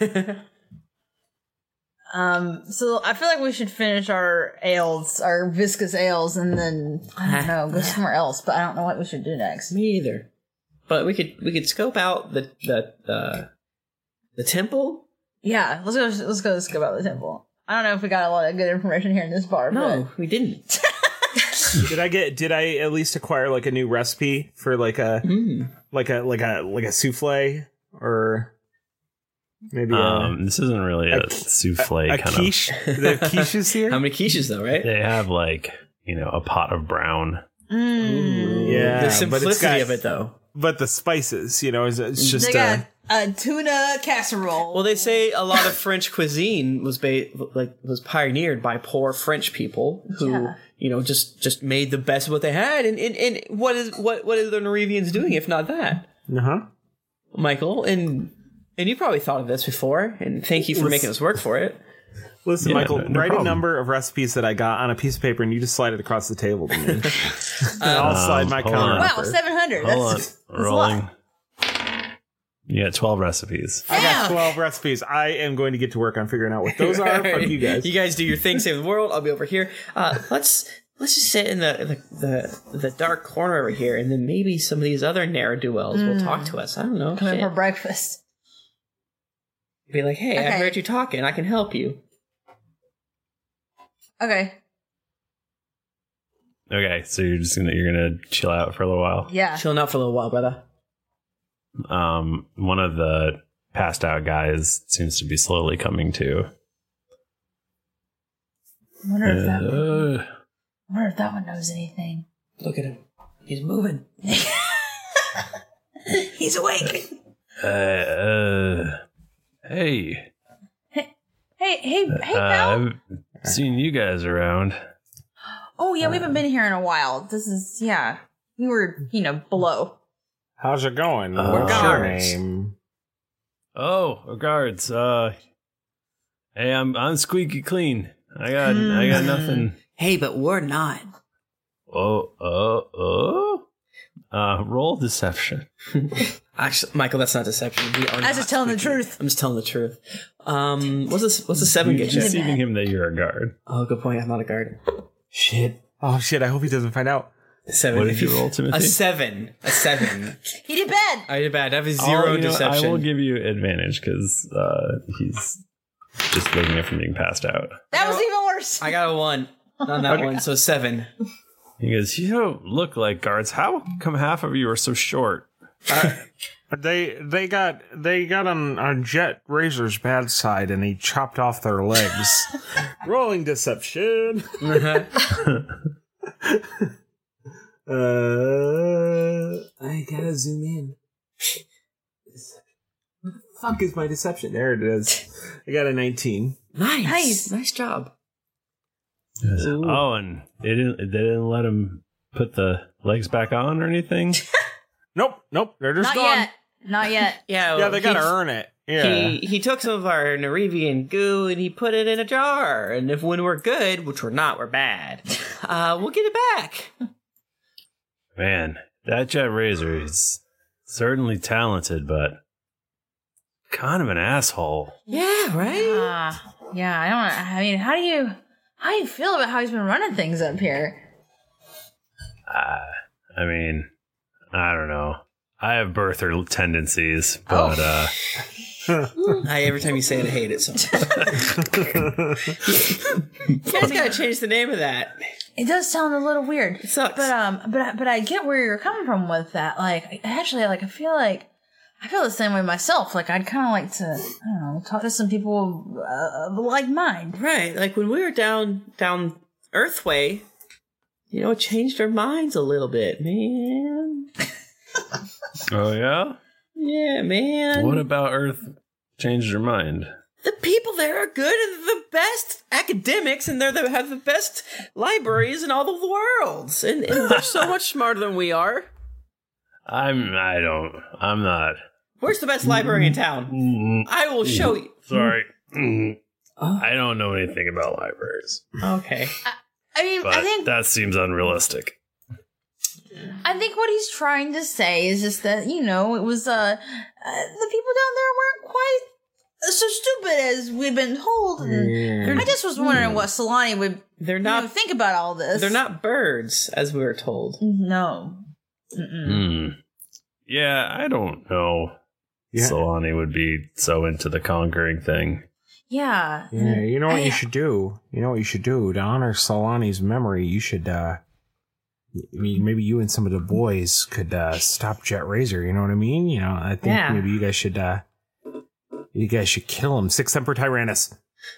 Um, so I feel like we should finish our ales, our viscous ales, and then I don't know, go somewhere else. But I don't know what we should do next. Me either. But we could we could scope out the the uh, the temple. Yeah, let's go. Let's go. Let's go about the temple. I don't know if we got a lot of good information here in this bar. No, we didn't. Did I get? Did I at least acquire like a new recipe for like a mm. like a like a like a souffle or maybe Um, a, this isn't really a, a- souffle a, a kind quiche? of. They have quiches here. How many quiches though? Right? They have like you know a pot of brown. Mm. Yeah, The but it's simplicity got- of it though. But the spices, you know, is it's just They uh, got a tuna casserole. Well, they say a lot of French cuisine was ba- like was pioneered by poor French people who, Yeah. you know, just just made the best of what they had. And, and and what is what what are the Norivians doing if not that, uh huh. Michael? And and you probably thought of this before. And thank you for Listen- making us work for it. Listen, Yeah, Michael, no- no write problem. a number of recipes that I got on a piece of paper, and you just slide it across the table to me. and I'll slide my hold counter. on. Wow, seven hundred. Hold on, That's, that's a lot. rolling. You got twelve recipes. I got twelve recipes. I am going to get to work on figuring out what those are. Fuck you guys. You guys do your thing, save the world. I'll be over here. Uh, let's let's just sit in the, the the the dark corner over here, and then maybe some of these other ne'er do wells will talk to us. I don't know. Come in Shit. for breakfast. Be like, hey, I Okay. heard you talking. I can help you. Okay. Okay, so you're just gonna you're gonna chill out for a little while. Yeah. Chilling out for a little while, brother. Um, one of the passed out guys seems to be slowly coming to. I wonder if that. Uh, I wonder if that one knows anything. Look at him. He's moving. He's awake. uh, uh, hey, Hey, hey, hey, uh, pal. I've seen you guys around. Oh yeah, we haven't been here in a while. This is yeah. We were, you know, below. How's it going? Uh, What's your guards. name? Oh, guards. Uh, hey, I'm I'm squeaky clean. I got I got nothing. Hey, but we're not. Oh, oh, oh. Uh, roll deception. Actually, Michael, that's not deception. We are. I was not just telling the speaking. truth. I'm just telling the truth. Um, what's this? What's the seven You're get you? deceiving him that you're a guard. Oh, good point. I'm not a guard. Shit. Oh shit! I hope he doesn't find out. Seven. What did If you roll, Timothy? A seven. A seven. He did bad. I did bad. I have a zero Oh, you know, deception. I will give you advantage because uh, he's just living it from being passed out. That was even worse. I got a one on that one, so seven. He goes, "You don't look like guards. How come half of you are so short?" They they got they got on on Jet Razor's bad side, and he chopped off their legs. Rolling deception. uh, I gotta zoom in. What the fuck is my deception? There it is. I got a nineteen. Nice. Nice. Nice job. Oh, and they didn't they didn't let him put the legs back on or anything. Nope, nope. They're just Not gone. yet. Not yet. Yeah, Yeah, they gotta he- earn it. Yeah. He he took some of our Norivian goo and he put it in a jar. And if when we're good, which we're not, we're bad. Uh, we'll get it back. Man, that Jet Razor is certainly talented, but kind of an asshole. Yeah, right. Ah, yeah. I don't. I mean, how do you how do you feel about how he's been running things up here? Uh, I mean, I don't know. I have birther tendencies, but uh, I every time you say it, I hate it so much. You guys gotta change the name of that. It does sound a little weird. It sucks. But um, but I- but I get where you're coming from with that. Like, actually, like I feel like I feel the same way myself. Like, I'd kind of like to, I don't know, talk to some people uh, of like mind. Right, like when we were down down Earthway, you know, it changed our minds a little bit, man. oh yeah, Yeah, man. What about Earth changed your mind? The people there are good and the best academics, and they're the, have the best libraries in all of the worlds, and, and they're so much smarter than we are. I'm. I don't. I'm not. Where's the best library in town? I will show you. Sorry. I don't know anything about libraries. Okay. I mean, But I think that seems unrealistic. I think what he's trying to say is just that, you know, it was uh, uh the people down there weren't quite so stupid as we've been told. And I just was wondering what Solani would they're not you know, think about all this. They're not birds, as we were told. No. Hmm. Yeah, I don't know. Yeah. Solani would be so into the conquering thing. Yeah. Yeah, you know what I- you should do? You know what you should do? To honor Solani's memory, you should, uh, I mean, maybe you and some of the boys could, uh, stop Jet Razor, you know what I mean? You know, I think Yeah. maybe you guys should, uh, you guys should kill him. Six Emperor Tyrannus.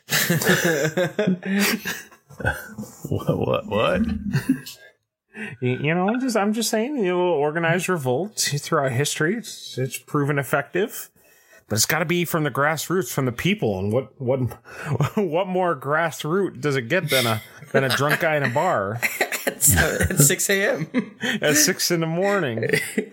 What? What? What? You, you know, I'm just, I'm just saying, you know, organized revolt throughout history. It's, it's proven effective. But it's got to be from the grassroots, from the people. And what what what more grassroots does it get than a than a drunk guy in a bar at six a.m. at six in the morning?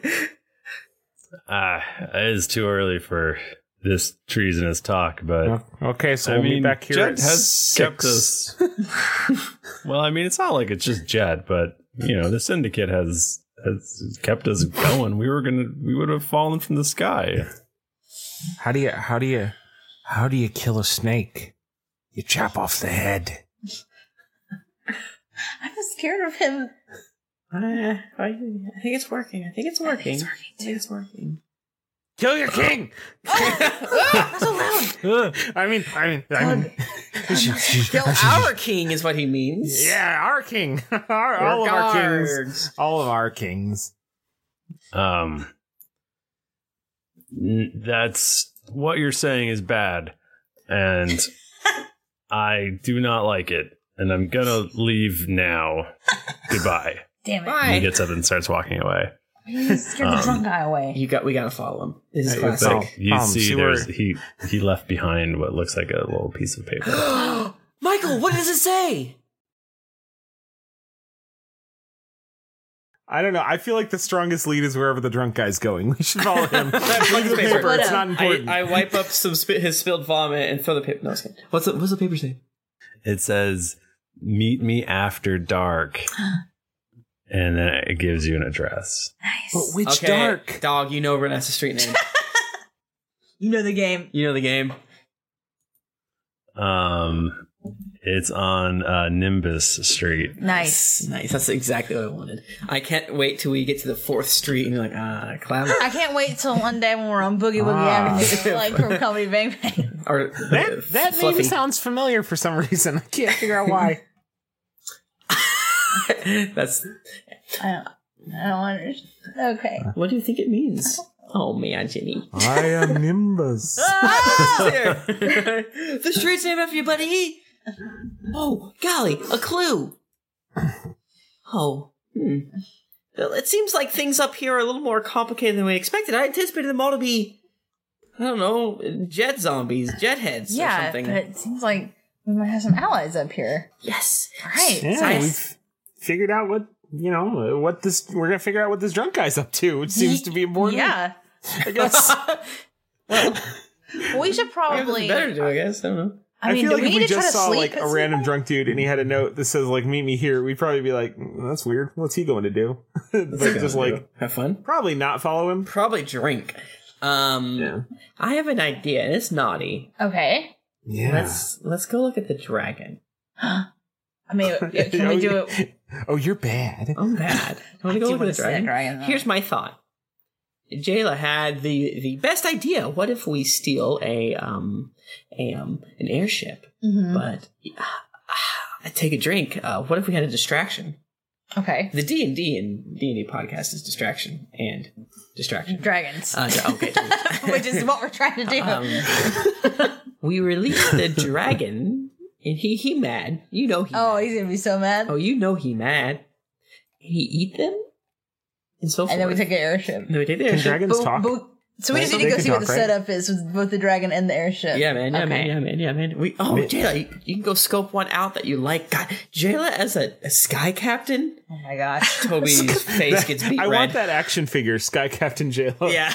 Ah, it is too early for this treasonous talk. But okay, so I we'll mean, meet back here Jed at has six. kept us. Well, I mean, it's not like it's just Jed, but you know, the Syndicate has has kept us going. We were gonna, we would have fallen from the sky. How do you how do you how do you kill a snake? You chop off the head. I'm scared of him. Uh, I, I think it's working. I think it's working. I think it's working. I think it's working. Kill your king. That's so loud. I mean, I mean, I mean. Kill our king is what he means. Yeah, our king. our, all of our kings. All of our kings. Um, n- that's what you're saying is bad, and I do not like it, and I'm gonna leave now. Goodbye. Damn it. And he gets up and starts walking away. He scared the Um, drunk guy away. You got. We gotta follow him. This is It's classic. like, you um, see, see there's where- he he left behind what looks like a little piece of paper. Michael, what does it say? I don't know. I feel like the strongest lead is wherever the drunk guy's going. We should follow him. That Leave the paper. paper. It's not important. I, I wipe up some sp- his spilled vomit and throw the paper. No, it's okay. What's the, what's the paper say? It says, "Meet me after dark," and then it gives you an address. Nice. But which Okay, dark? dog, you know Renessa's street name. You know the game. You know the game. Um, it's on uh, Nimbus Street. Nice. Nice. That's exactly what I wanted. I can't wait till we get to the fourth street and you're like, ah, clown. I can't wait till one day when we're on Boogie Woogie Ah. Avenue, like from Comedy Bang Bang. Or That, that Fluffy. name sounds familiar for some reason. I can't figure out why. That's. I don't, I don't understand. Okay. What do you think it means? Oh man, Jimmy. I am Nimbus. The street's named after you, buddy. Oh, golly, a clue. Oh, hmm. Well, it seems like things up here are a little more complicated than we expected. I anticipated them all to be, I don't know, jet zombies, jet heads, or Yeah, something. but it seems like we might have some allies up here. Yes. All right. Yeah, nice. we've figured out what, you know, what this, we're going to figure out what this drunk guy's up to, which seems to be important. Yeah. I guess. Well, we should We have probably. nothing better to do, I guess. I don't know. I mean, feel do like we if need we to try just to saw sleep like at a some random point? drunk dude and he had a note that says like "Meet me here," we'd probably be like, mm, "That's weird. What's he going to do?" But just like have fun. probably not follow him. Probably drink. Um, Yeah. I have an idea, and it's naughty. Okay. Yeah. Let's let's go look at the dragon. I mean, can we do it? Oh, you're bad. I'm bad. I want to I go do look at wanna the see that dragon. dragon, though. Here's my thought. Jayla had the the best idea. What if we steal a um a um an airship? Mhm. But uh, uh, take a drink. Uh, what if we had a distraction? Okay. The D and D and D and D podcast is distraction and distraction. Dragons. Uh, dra- okay. Which is what we're trying to do. Um, we released the dragon, and he he mad. You know he. Oh, he's gonna be so mad. Oh, you know he mad. He eat them, and so forth. And then we take an airship. And then we take the Can airship. dragons But, talk? but So we just need to go see what the setup is with both the dragon and the airship. Yeah, man. Yeah, okay. man. Yeah, man. Yeah, man. We. Oh, Man. Jayla, you, you can go scope one out that you like. God, Jayla as a, a sky captain. Oh my gosh. Toby's face gets beat I red. want that action figure, Sky Captain Jayla. Yeah.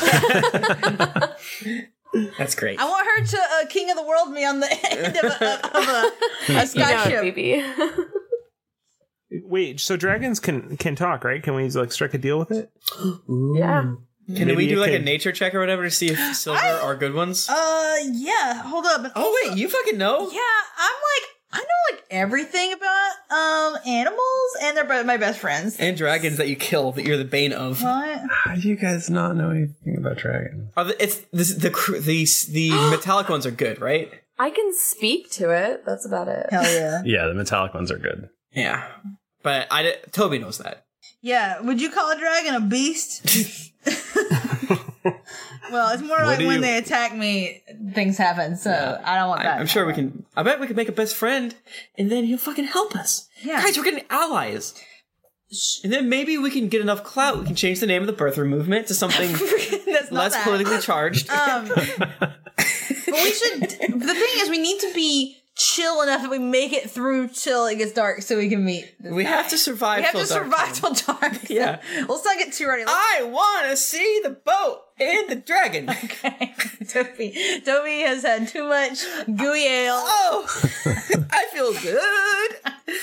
That's great. I want her to uh, King of the World me on the end of a, of a, a sky ship. baby. Wait, so dragons can can talk, right? Can we like strike a deal with it? Yeah. Can Maybe we do it like a could- nature check or whatever to see if silver are good ones? Uh, yeah. Hold up. Oh wait, you fucking know? Yeah, I'm like I know like everything about um animals, and they're both my best friends. And dragons that you kill that you're the bane of. What? How do you guys not know anything about dragons? Are the, it's this, the cr- the the metallic ones are good, right? I can speak to it. That's about it. Hell yeah. Yeah, the metallic ones are good. Yeah, but I di- Toby knows that. Yeah. Would you call a dragon a beast? Well, it's more What like do when you- they attack me, things happen. So I don't want I, that. I'm sure we can. I bet we can make a best friend, and then he'll fucking help us. Yeah. Guys, we're getting allies. And then maybe we can get enough clout. We can change the name of the birther movement to something That's not less that. politically charged. Um, but we should. The thing is, we need to be chill enough that we make it through till it gets dark, so we can meet. this We guy. have to survive We have till to dark survive till dark. Yeah. Let's not get too ready. Let's- I want to see the boat and the dragon. Okay, Toby. Toby has had too much gooey ale. Oh, I feel good.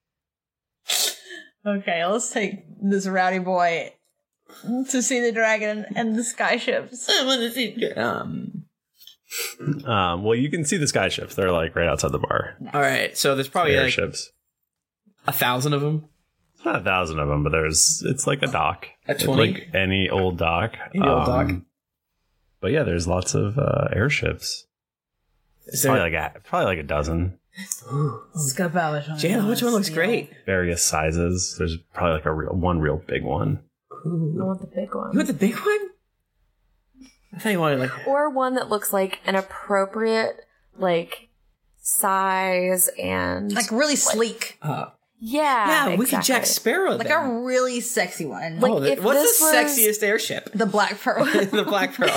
Okay, let's take this rowdy boy to see the dragon and the sky ships. I want to see. Um. Um, well, you can see the sky ships. They're like right outside the bar. All right, so there's probably like Airships. a thousand of them. It's not a thousand of them, but there's. It's like a dock. A It's twenty? like any old dock. Any old dock. But yeah, there's lots of uh, airships. Is Probably there? like a, probably like a dozen. Scope out which one. Jayla, which one looks great? Various sizes. There's probably like a real one real big one. I want the big one. You want the big one? I thought you wanted like. Or one that looks like an appropriate, like, size and. Like really sleek. Uh, yeah. yeah, we could Jack exactly. Sparrow. Like them. a really sexy one. Like, oh, the- if what's this the was- sexiest airship? The Black Pearl. The Black Pearl.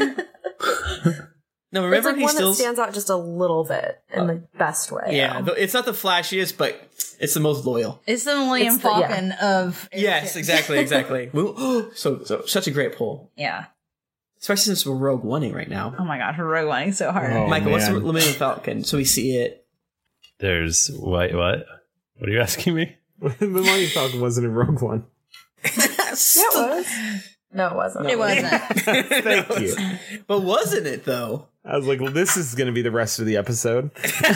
No, It's remember like he one still. that stands out just a little bit in the best way. Yeah, though. th- it's not the flashiest, but it's the most loyal. It's the William It's the- yeah. Falcon of Yes, exactly, exactly. We- so, so, such a great pull, Yeah. especially since we're Rogue One-ing right now. Oh my god, her rogue running so hard. Oh, Michael, what's the man. Millennium Falcon? So we see it. There's what? What? What are you asking me? The Millennium Falcon wasn't in Rogue One. Yeah, it was. No, it wasn't. It wasn't. Thank you. But wasn't it though? I was like, well, this is going to be the rest of the episode.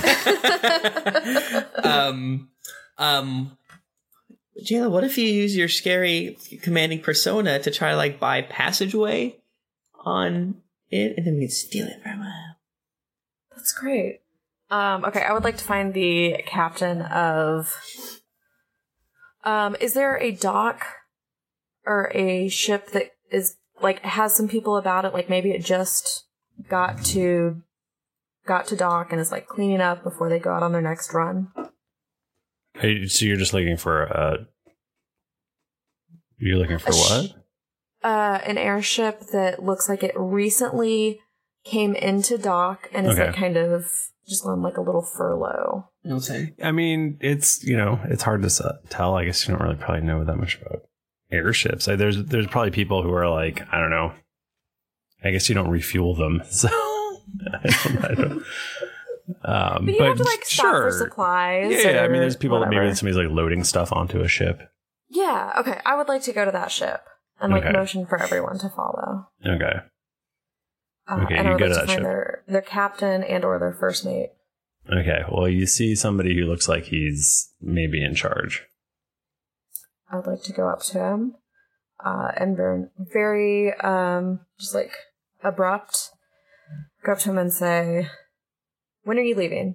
um, um, Jayla, what if you use your scary commanding persona to try to like buy passageway on it, and then we can steal it from her? That's great. Um, okay, I would like to find the captain of. Um, is there a dock or a ship that is like has some people about it? Like maybe it just got to got to dock and is like cleaning up before they go out on their next run. Are you- so you're just looking for a. You're looking for A sh- what? Uh, an airship that looks like it recently came into dock and is Okay. like kind of just on like a little furlough. You know what I'm saying? I mean, it's you know, it's hard to s- tell. I guess you don't really probably know that much about airships. Like, there's there's probably people who are like, I don't know. I guess you don't refuel them, so I don't. I don't um, But you have to like stop sure. for supplies. Yeah, yeah, I or mean, there's people that whatever. maybe somebody's like loading stuff onto a ship. Yeah, okay. I would like to go to that ship and like Okay. motion for everyone to follow. Okay. Uh, Okay, and you I would go like to to that find ship. their their captain and or their first mate. Okay. Well, you see somebody who looks like he's maybe in charge. I would like to go up to him uh, and very, very um, just like abrupt, go up to him and say, "When are you leaving?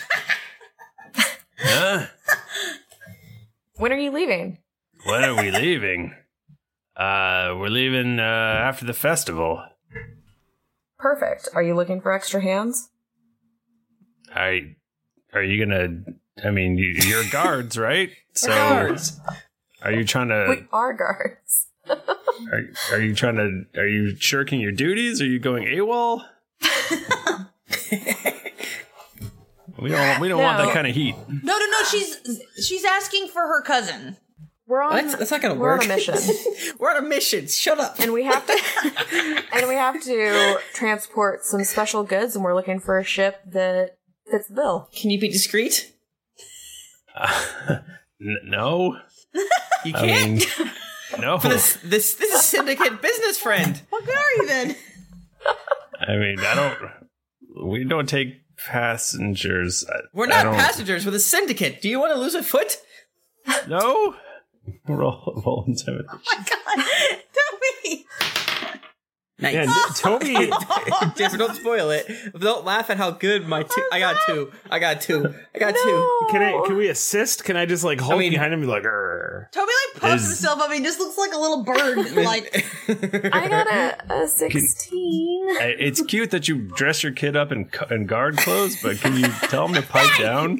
Huh? When are you leaving?" When are we leaving? Uh, we're leaving uh, after the festival. Perfect. Are you looking for extra hands? I, are you gonna? I mean, you, you're guards, right? So, Guards. are you trying to? We are guards. Are, are you trying to? Are you shirking your duties? Are you going AWOL? we don't. We don't No. want that kind of heat. No, no, no. She's she's asking for her cousin. We're on. What? That's not gonna we're work. on a mission. We're on a mission. Shut up. And we have to. and we have to transport some special goods, and we're looking for a ship that fits the bill. Can you be discreet? Uh, n- no. You I can't. mean, no. For this, this, this is syndicate business friend. What good are you then? I mean, I don't. We don't take passengers. I- We're I not don't- passengers. We're the syndicate. Do you want to lose a foot? No. Roll, roll intimidation. Oh my god, Toby! Nice. Yeah, Toby. Jennifer, don't spoil it. Don't laugh at how good my two. I got two. I got two. I got two. Can I? Can we assist? Can I just like hold I mean- behind him and be like, "Grr." Toby like puffs Is- himself up. He just looks like a little bird. Like I got a, a sixteen. Uh, It's cute that you dress your kid up in, cu- in guard clothes, but can you tell him to pipe down?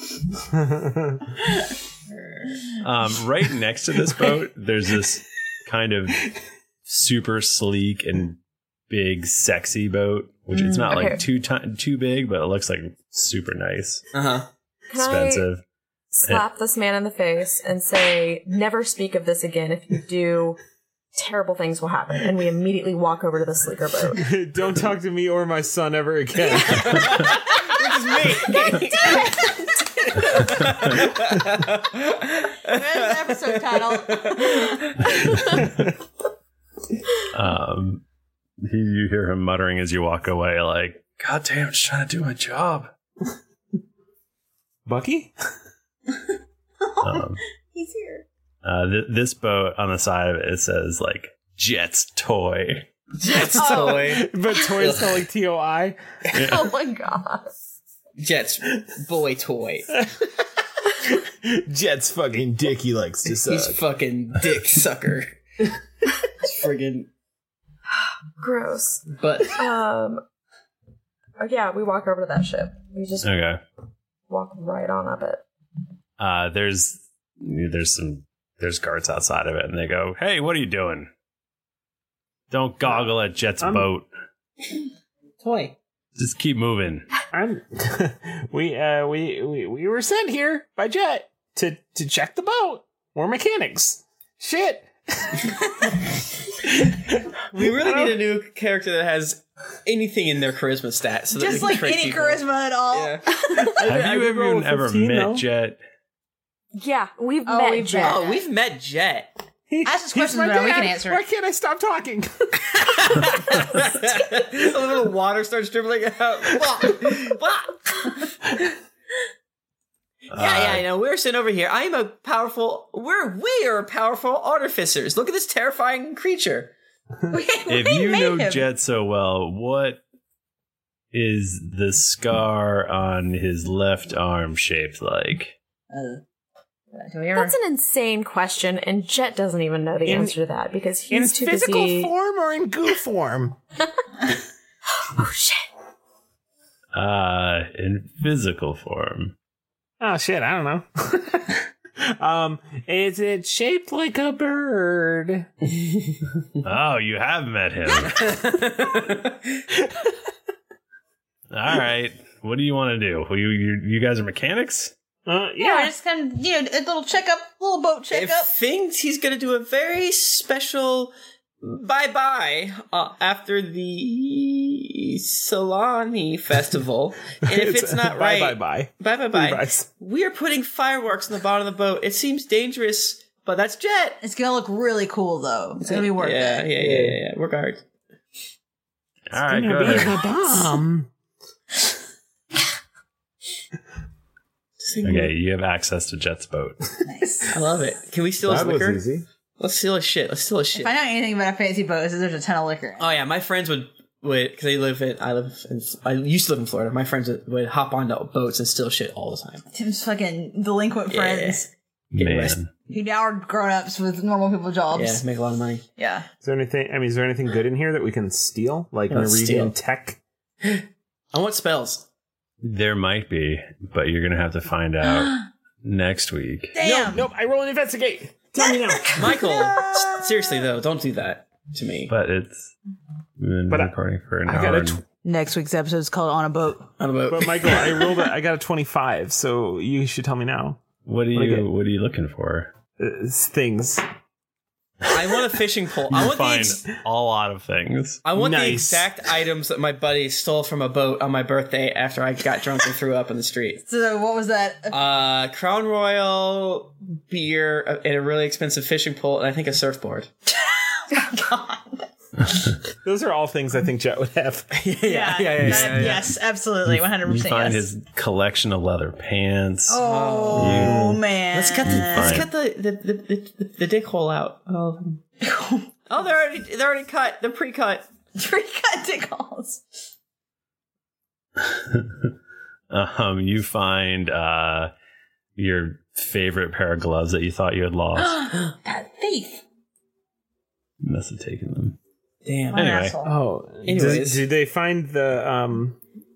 Um, right next to this boat, there's this kind of super sleek and big, sexy boat, which it's not Okay. like too ti- too big, but it looks like super nice, Uh huh. Can I expensive. slap this man in the face and say, "Never speak of this again. If you do, terrible things will happen." And we immediately walk over to the sleeker boat. Don't talk to me or my son ever again. Which is me. there's the episode title. Um, he, you hear him muttering as you walk away, like, "God damn, I'm just trying to do my job." Bucky? Um, He's here. uh, th- this boat on the side of it, it says like Jet's toy. Jets Oh. toy. But toys spell like T O I. Oh my god. Jets boy toy. Jet's fucking dick he likes to He's suck. fucking dick sucker. He's friggin' Gross. but Um. oh, yeah, we walk over to that ship. We just Okay. walk right on up it. Uh, there's there's some there's guards outside of it, and they go, "Hey, what are you doing? Don't goggle at Jet's I'm- boat. toy. Just keep moving." I'm we uh we, we we were sent here by Jet to to check the boat. We're mechanics. Shit. We really need a new character that has anything in their charisma stat. So that we Just can like trick any people. charisma at all. Yeah. Have I you did roll even a ever fifteen, met though. Jet? Yeah, we've Oh, met we've Jet. met. Oh, we've met Jet. He- Ask us he's questions my about it, we dad. can answer it. Why can't I stop talking? A little water starts dribbling out. Blah, blah. Yeah, yeah, I know. We're sitting over here. I am a powerful. We're we are powerful artificers. Look at this terrifying creature. We, If we you made know him. Jet so well, what is the scar on his left arm shaped like? Uh, do we ever? That's an insane question, and Jet doesn't even know the In- answer to that because In he's too physical busy. form or in goo form? Oh shit! Uh, in physical form. Oh shit, I don't know. um, is it shaped like a bird? Oh, you have met him. All right. What do you want to do? You, you, you guys are mechanics? Uh, Yeah, yeah. just kind of, you know, a little checkup, little boat It checkup. thinks he's going to do a very special bye bye uh, after the Solani festival. And if it's, not bye, right, bye bye bye bye bye. Levi's. We are putting fireworks on the bottom of the boat. It seems dangerous, but that's Jet. It's gonna look really cool, though. It's gonna be worth yeah, it. Yeah, yeah, yeah, yeah. Work hard. All right, Gonna go be ahead. the bomb. Okay, you have access to Jet's boat. Nice. I love it. Can we steal his That was liquor? easy. Let's steal his shit. Let's steal his shit. If I know anything about a fancy boat, is that there's a ton of liquor. Oh yeah, my friends would would because they live in I live in I used to live in Florida. My friends would, would hop onto boats and steal shit all the time. Tim's fucking delinquent Yeah. friends Man. who now are grown ups with normal people jobs. Yeah, make a lot of money. Yeah. Is there anything? I mean, is there anything good in here that we can steal, like Let's Norwegian steal. tech? I want spells. There might be, but you're going to have to find out next week. Damn. Nope, nope. I roll an investigate. Tell me now. Michael, s- seriously though, don't do that to me. But it's been But I- recording for an I hour. got a and- tw- Next week's episode is called On a Boat. On a boat. But Michael, I rolled. A, I got a twenty-five, so you should tell me now. what are What do I you get? What are you looking for? Uh, things. I want a fishing pole. I You want the find ex- a lot of things. I want the Nice. exact items that my buddy stole from a boat on my birthday after I got drunk and threw up in the street. So what was that? Uh, Crown Royal, beer, uh, and a really expensive fishing pole, and I think a surfboard. Those are all things I think Jet would have. yeah, yeah, yeah, yeah, that- yeah, yeah. Yes, absolutely, one hundred You percent. find yes. his collection of leather pants. Oh You- man! Let's cut the let's Fine. cut the the, the, the, the dick hole out. on all of them. Oh, they're already they're already cut. They're pre-cut. pre-cut dick holes. um, you find uh, your favorite pair of gloves that you thought you had lost. That thief. You must have taken them. Damn. What an Anyway. asshole. Oh, Anyways. did, did they find the um?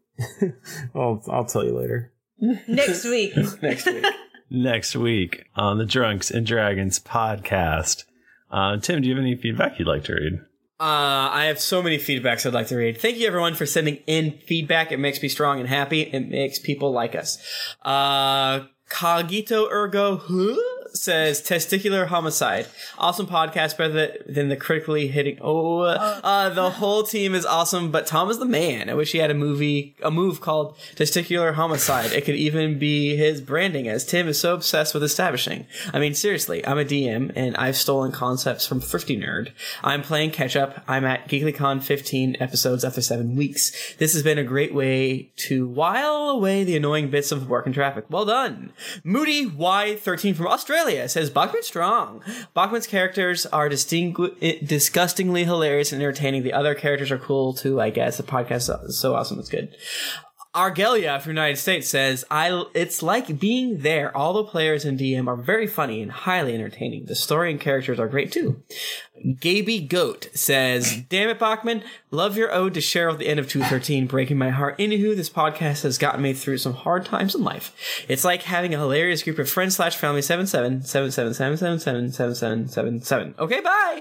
well, I'll tell you later. Next week. Next week. Next week on the Drunks and Dragons podcast. Uh, Tim, do you have any feedback you'd like to read? Uh, I have so many feedbacks I'd like to read. Thank you everyone for sending in feedback. It makes me strong and happy. It makes people like us. Uh, Cogito Ergo huh? says testicular homicide. Awesome podcast, better than the critically hitting. Oh, uh, the whole team is awesome, but Tom is the man. I wish he had a movie, a move called Testicular Homicide. It could even be his branding, as Tim is so obsessed with establishing. I mean, seriously, I'm a D M and I've stolen concepts from Thrifty Nerd. I'm playing catch up. I'm at GeeklyCon fifteen episodes after seven weeks. This has been a great way to while away the annoying bits of work and traffic. Well done. Moody Y thirteen from Australia says Bachman strong. Bachman's characters are distingu- disgustingly hilarious and entertaining. The other characters are cool too, I guess. The podcast is so awesome. It's good. Argelia from the United States says, I, it's like being there. All the players in D M are very funny and highly entertaining. The story and characters are great too. Gaby Goat says, damn it, Bachman. Love your ode to Cheryl at the end of two thirteen, breaking my heart. Anywho, this podcast has gotten me through some hard times in life. It's like having a hilarious group of friends slash family. seven seven seven seven seven seven seven seven seven seven seven. Okay, bye.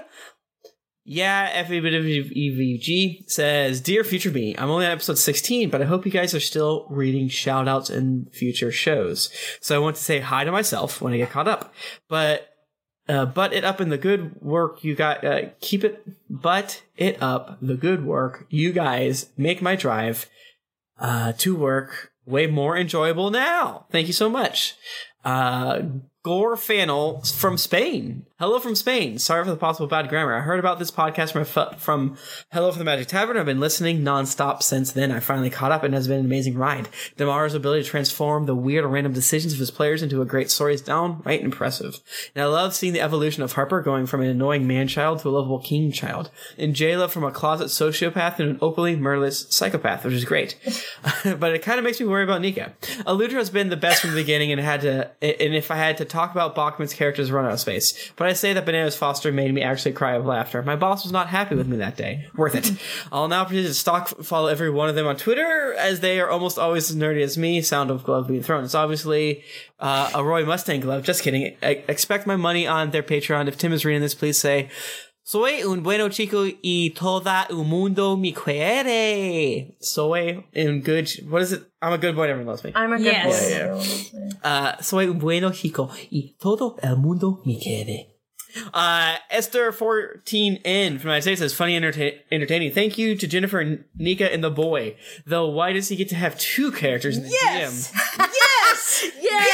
Yeah, F E V G says, Dear Future Me, I'm only on episode sixteen, but I hope you guys are still reading shoutouts in future shows. So I want to say hi to myself when I get caught up. But, uh, butt it up in the good work you got, uh, keep it, butt it up, the good work you guys make my drive, uh, to work way more enjoyable now. Thank you so much. Uh, Gore Fannel from Spain. Hello from Spain. Sorry for the possible bad grammar. I heard about this podcast from, from Hello from the Magic Tavern. I've been listening nonstop since then. I finally caught up and it has been an amazing ride. Damaro's ability to transform the weird or random decisions of his players into a great story is downright impressive. And I love seeing the evolution of Harper going from an annoying man-child to a lovable king-child. And Jayla from a closet sociopath to an openly murderous psychopath, which is great. But it kind of makes me worry about Nika. Aludra has been the best from the beginning and had to, and if I had to talk about Bachman's characters, run out of space. But I say that Bananas Foster made me actually cry of laughter. My boss was not happy with me that day. Worth it. I'll now proceed to stalk follow every one of them on Twitter, as they are almost always as nerdy as me. Sound of glove being thrown. It's obviously uh, a Roy Mustang glove. Just kidding. I expect my money on their Patreon. If Tim is reading this, please say, Soy un bueno chico y toda un mundo me quiere. Soy un good... What is it? I'm a good boy and everyone loves me. I'm a good Yes. boy. Uh, soy un bueno chico y todo el mundo me quiere. Uh, Esther fourteen N from the United States says, funny and enterta- entertaining. Thank you to Jennifer, Nika, and the boy. Though, why does he get to have two characters in the Yes! D M? Yes!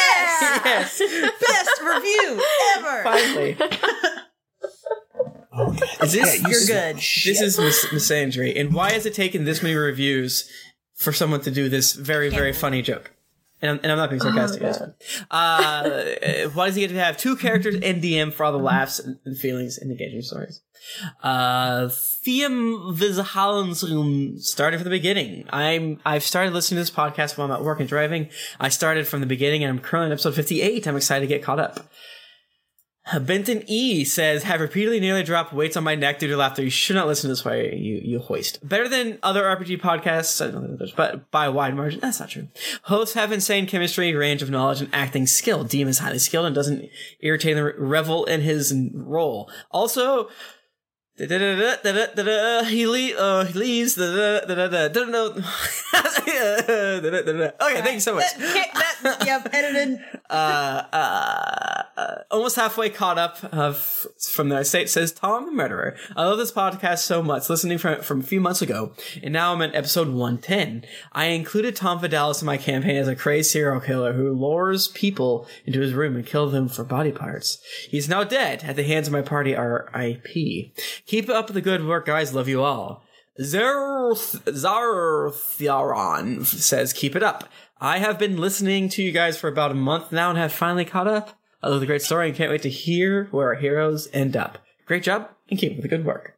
Yes! Yes! Best review ever! Finally. Is this, You're good. This is mis- misandry. And why has it taken this many reviews for someone to do this very, very funny joke? And I'm, and I'm not being sarcastic, guys. Uh, why does he get to have two characters in D M for all the laughs and feelings and engaging stories? Uh, Thiem Vishalensrum started from the beginning. I'm, I've started listening to this podcast while I'm at work and driving. I started from the beginning and I'm currently on episode fifty-eight. I'm excited to get caught up. Benton E says, have repeatedly nearly dropped weights on my neck due to laughter. You should not listen to this way you, you hoist. Better than other R P G podcasts, I don't know others, but by a wide margin. That's not true. Hosts have insane chemistry, range of knowledge, and acting skill. Deem is highly skilled and doesn't irritate and revel in his role. Also, Da, da, da, da, da, da, da, he, le- uh, he leaves. Da, da, da, da, da, da, da. Okay, thank you so much. That, that, yep, edited. Uh, uh, uh, almost halfway caught up uh, f- from the state says Tom the Murderer. I love this podcast so much. Listening from from a few months ago, and now I'm at episode one ten. I included Tom Fidelis in my campaign as a crazed serial killer who lures people into his room and kills them for body parts. He's now dead at the hands of my party R I P Keep up the good work, guys. Love you all. Zarth- Zarthiaron says, keep it up. I have been listening to you guys for about a month now and have finally caught up. I love the great story and can't wait to hear where our heroes end up. Great job and keep up the good work.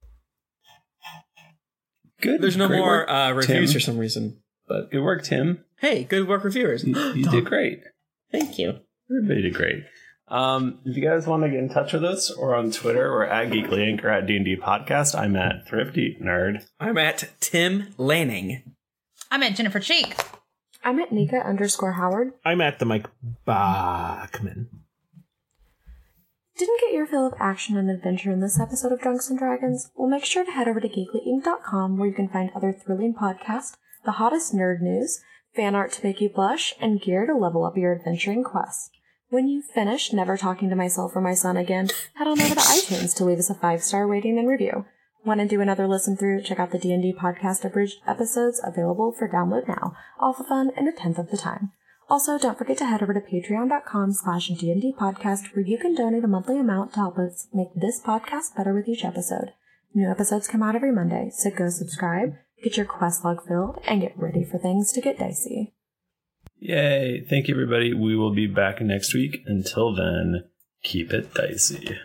Good. There's no Great more work, uh, reviews Tim. for some reason. But good work, Tim. Hey, good work, reviewers. You, you did great. Thank you. Everybody did great. Um, if you guys want to get in touch with us, or on Twitter, we're at Geekly Inc. or at D and D Podcast. I'm at Thrifty Nerd. I'm at Tim Lanning. I'm at Jennifer Cheek. I'm at Nika underscore Howard. I'm at the Mike Bachman. Didn't get your fill of action and adventure in this episode of Drunks and Dragons? Well, make sure to head over to geekly inc dot com where you can find other thrilling podcasts, the hottest nerd news, fan art to make you blush, and gear to level up your adventuring quest. When you finish never talking to myself or my son again, head on over to iTunes to leave us a five-star rating and review. Want to do another listen through? Check out the D and D Podcast Abridged episodes available for download now, all for fun in a tenth of the time. Also, don't forget to head over to patreon dot com slash D and D podcast where you can donate a monthly amount to help us make this podcast better with each episode. New episodes come out every Monday, so go subscribe, get your quest log filled, and get ready for things to get dicey. Yay. Thank you, everybody. We will be back next week. Until then, keep it dicey.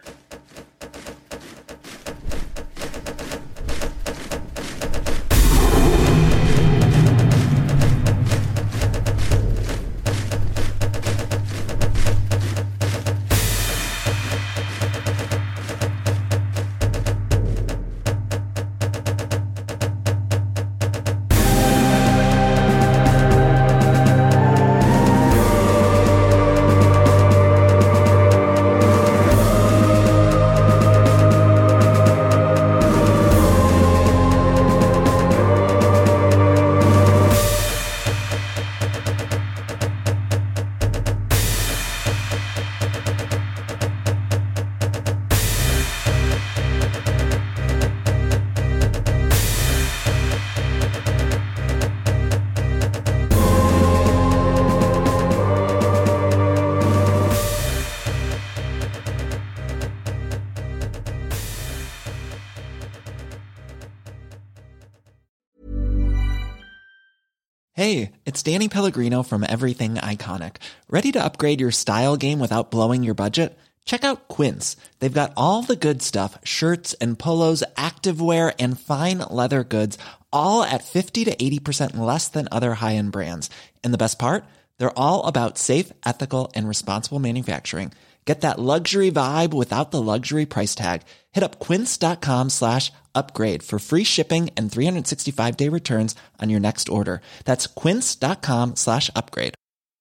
Hey, it's Danny Pellegrino from Everything Iconic. Ready to upgrade your style game without blowing your budget? Check out Quince. They've got all the good stuff, shirts and polos, activewear, and fine leather goods, all at fifty to eighty percent less than other high-end brands. And the best part? They're all about safe, ethical, and responsible manufacturing. Get that luxury vibe without the luxury price tag. Hit up quince.com slash upgrade for free shipping and three sixty-five day returns on your next order. That's quince.com slash upgrade.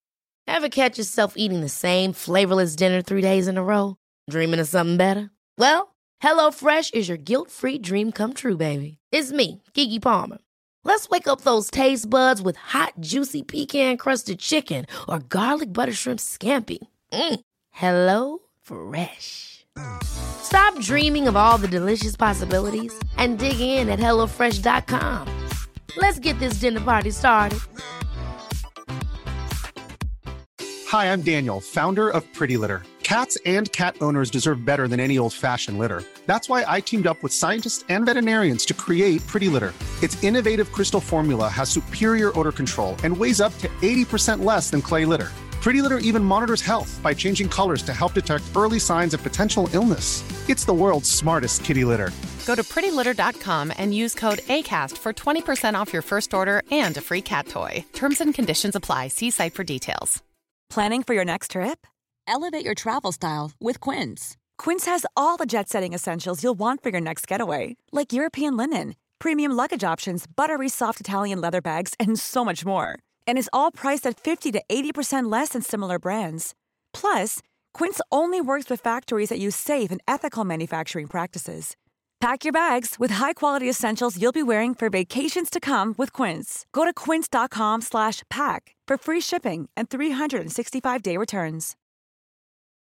Ever catch yourself eating the same flavorless dinner three days in a row? Dreaming of something better? Well, HelloFresh is your guilt-free dream come true, baby. It's me, Keke Palmer. Let's wake up those taste buds with hot, juicy pecan-crusted chicken or garlic butter shrimp scampi. Mm. Hello Fresh. Stop dreaming of all the delicious possibilities and dig in at hello fresh dot com. Let's get this dinner party started. Hi, I'm Daniel, founder of Pretty Litter. Cats and cat owners deserve better than any old-fashioned litter. That's why I teamed up with scientists and veterinarians to create Pretty Litter. Its innovative crystal formula has superior odor control and weighs up to eighty percent less than clay litter. Pretty Litter even monitors health by changing colors to help detect early signs of potential illness. It's the world's smartest kitty litter. Go to pretty litter dot com and use code ACAST for twenty percent off your first order and a free cat toy. Terms and conditions apply. See site for details. Planning for your next trip? Elevate your travel style with Quince. Quince has all the jet-setting essentials you'll want for your next getaway, like European linen, premium luggage options, buttery soft Italian leather bags, and so much more. And is all priced at fifty to eighty percent less than similar brands. Plus, Quince only works with factories that use safe and ethical manufacturing practices. Pack your bags with high-quality essentials you'll be wearing for vacations to come with Quince. Go to quince.com slash pack for free shipping and three sixty-five day returns.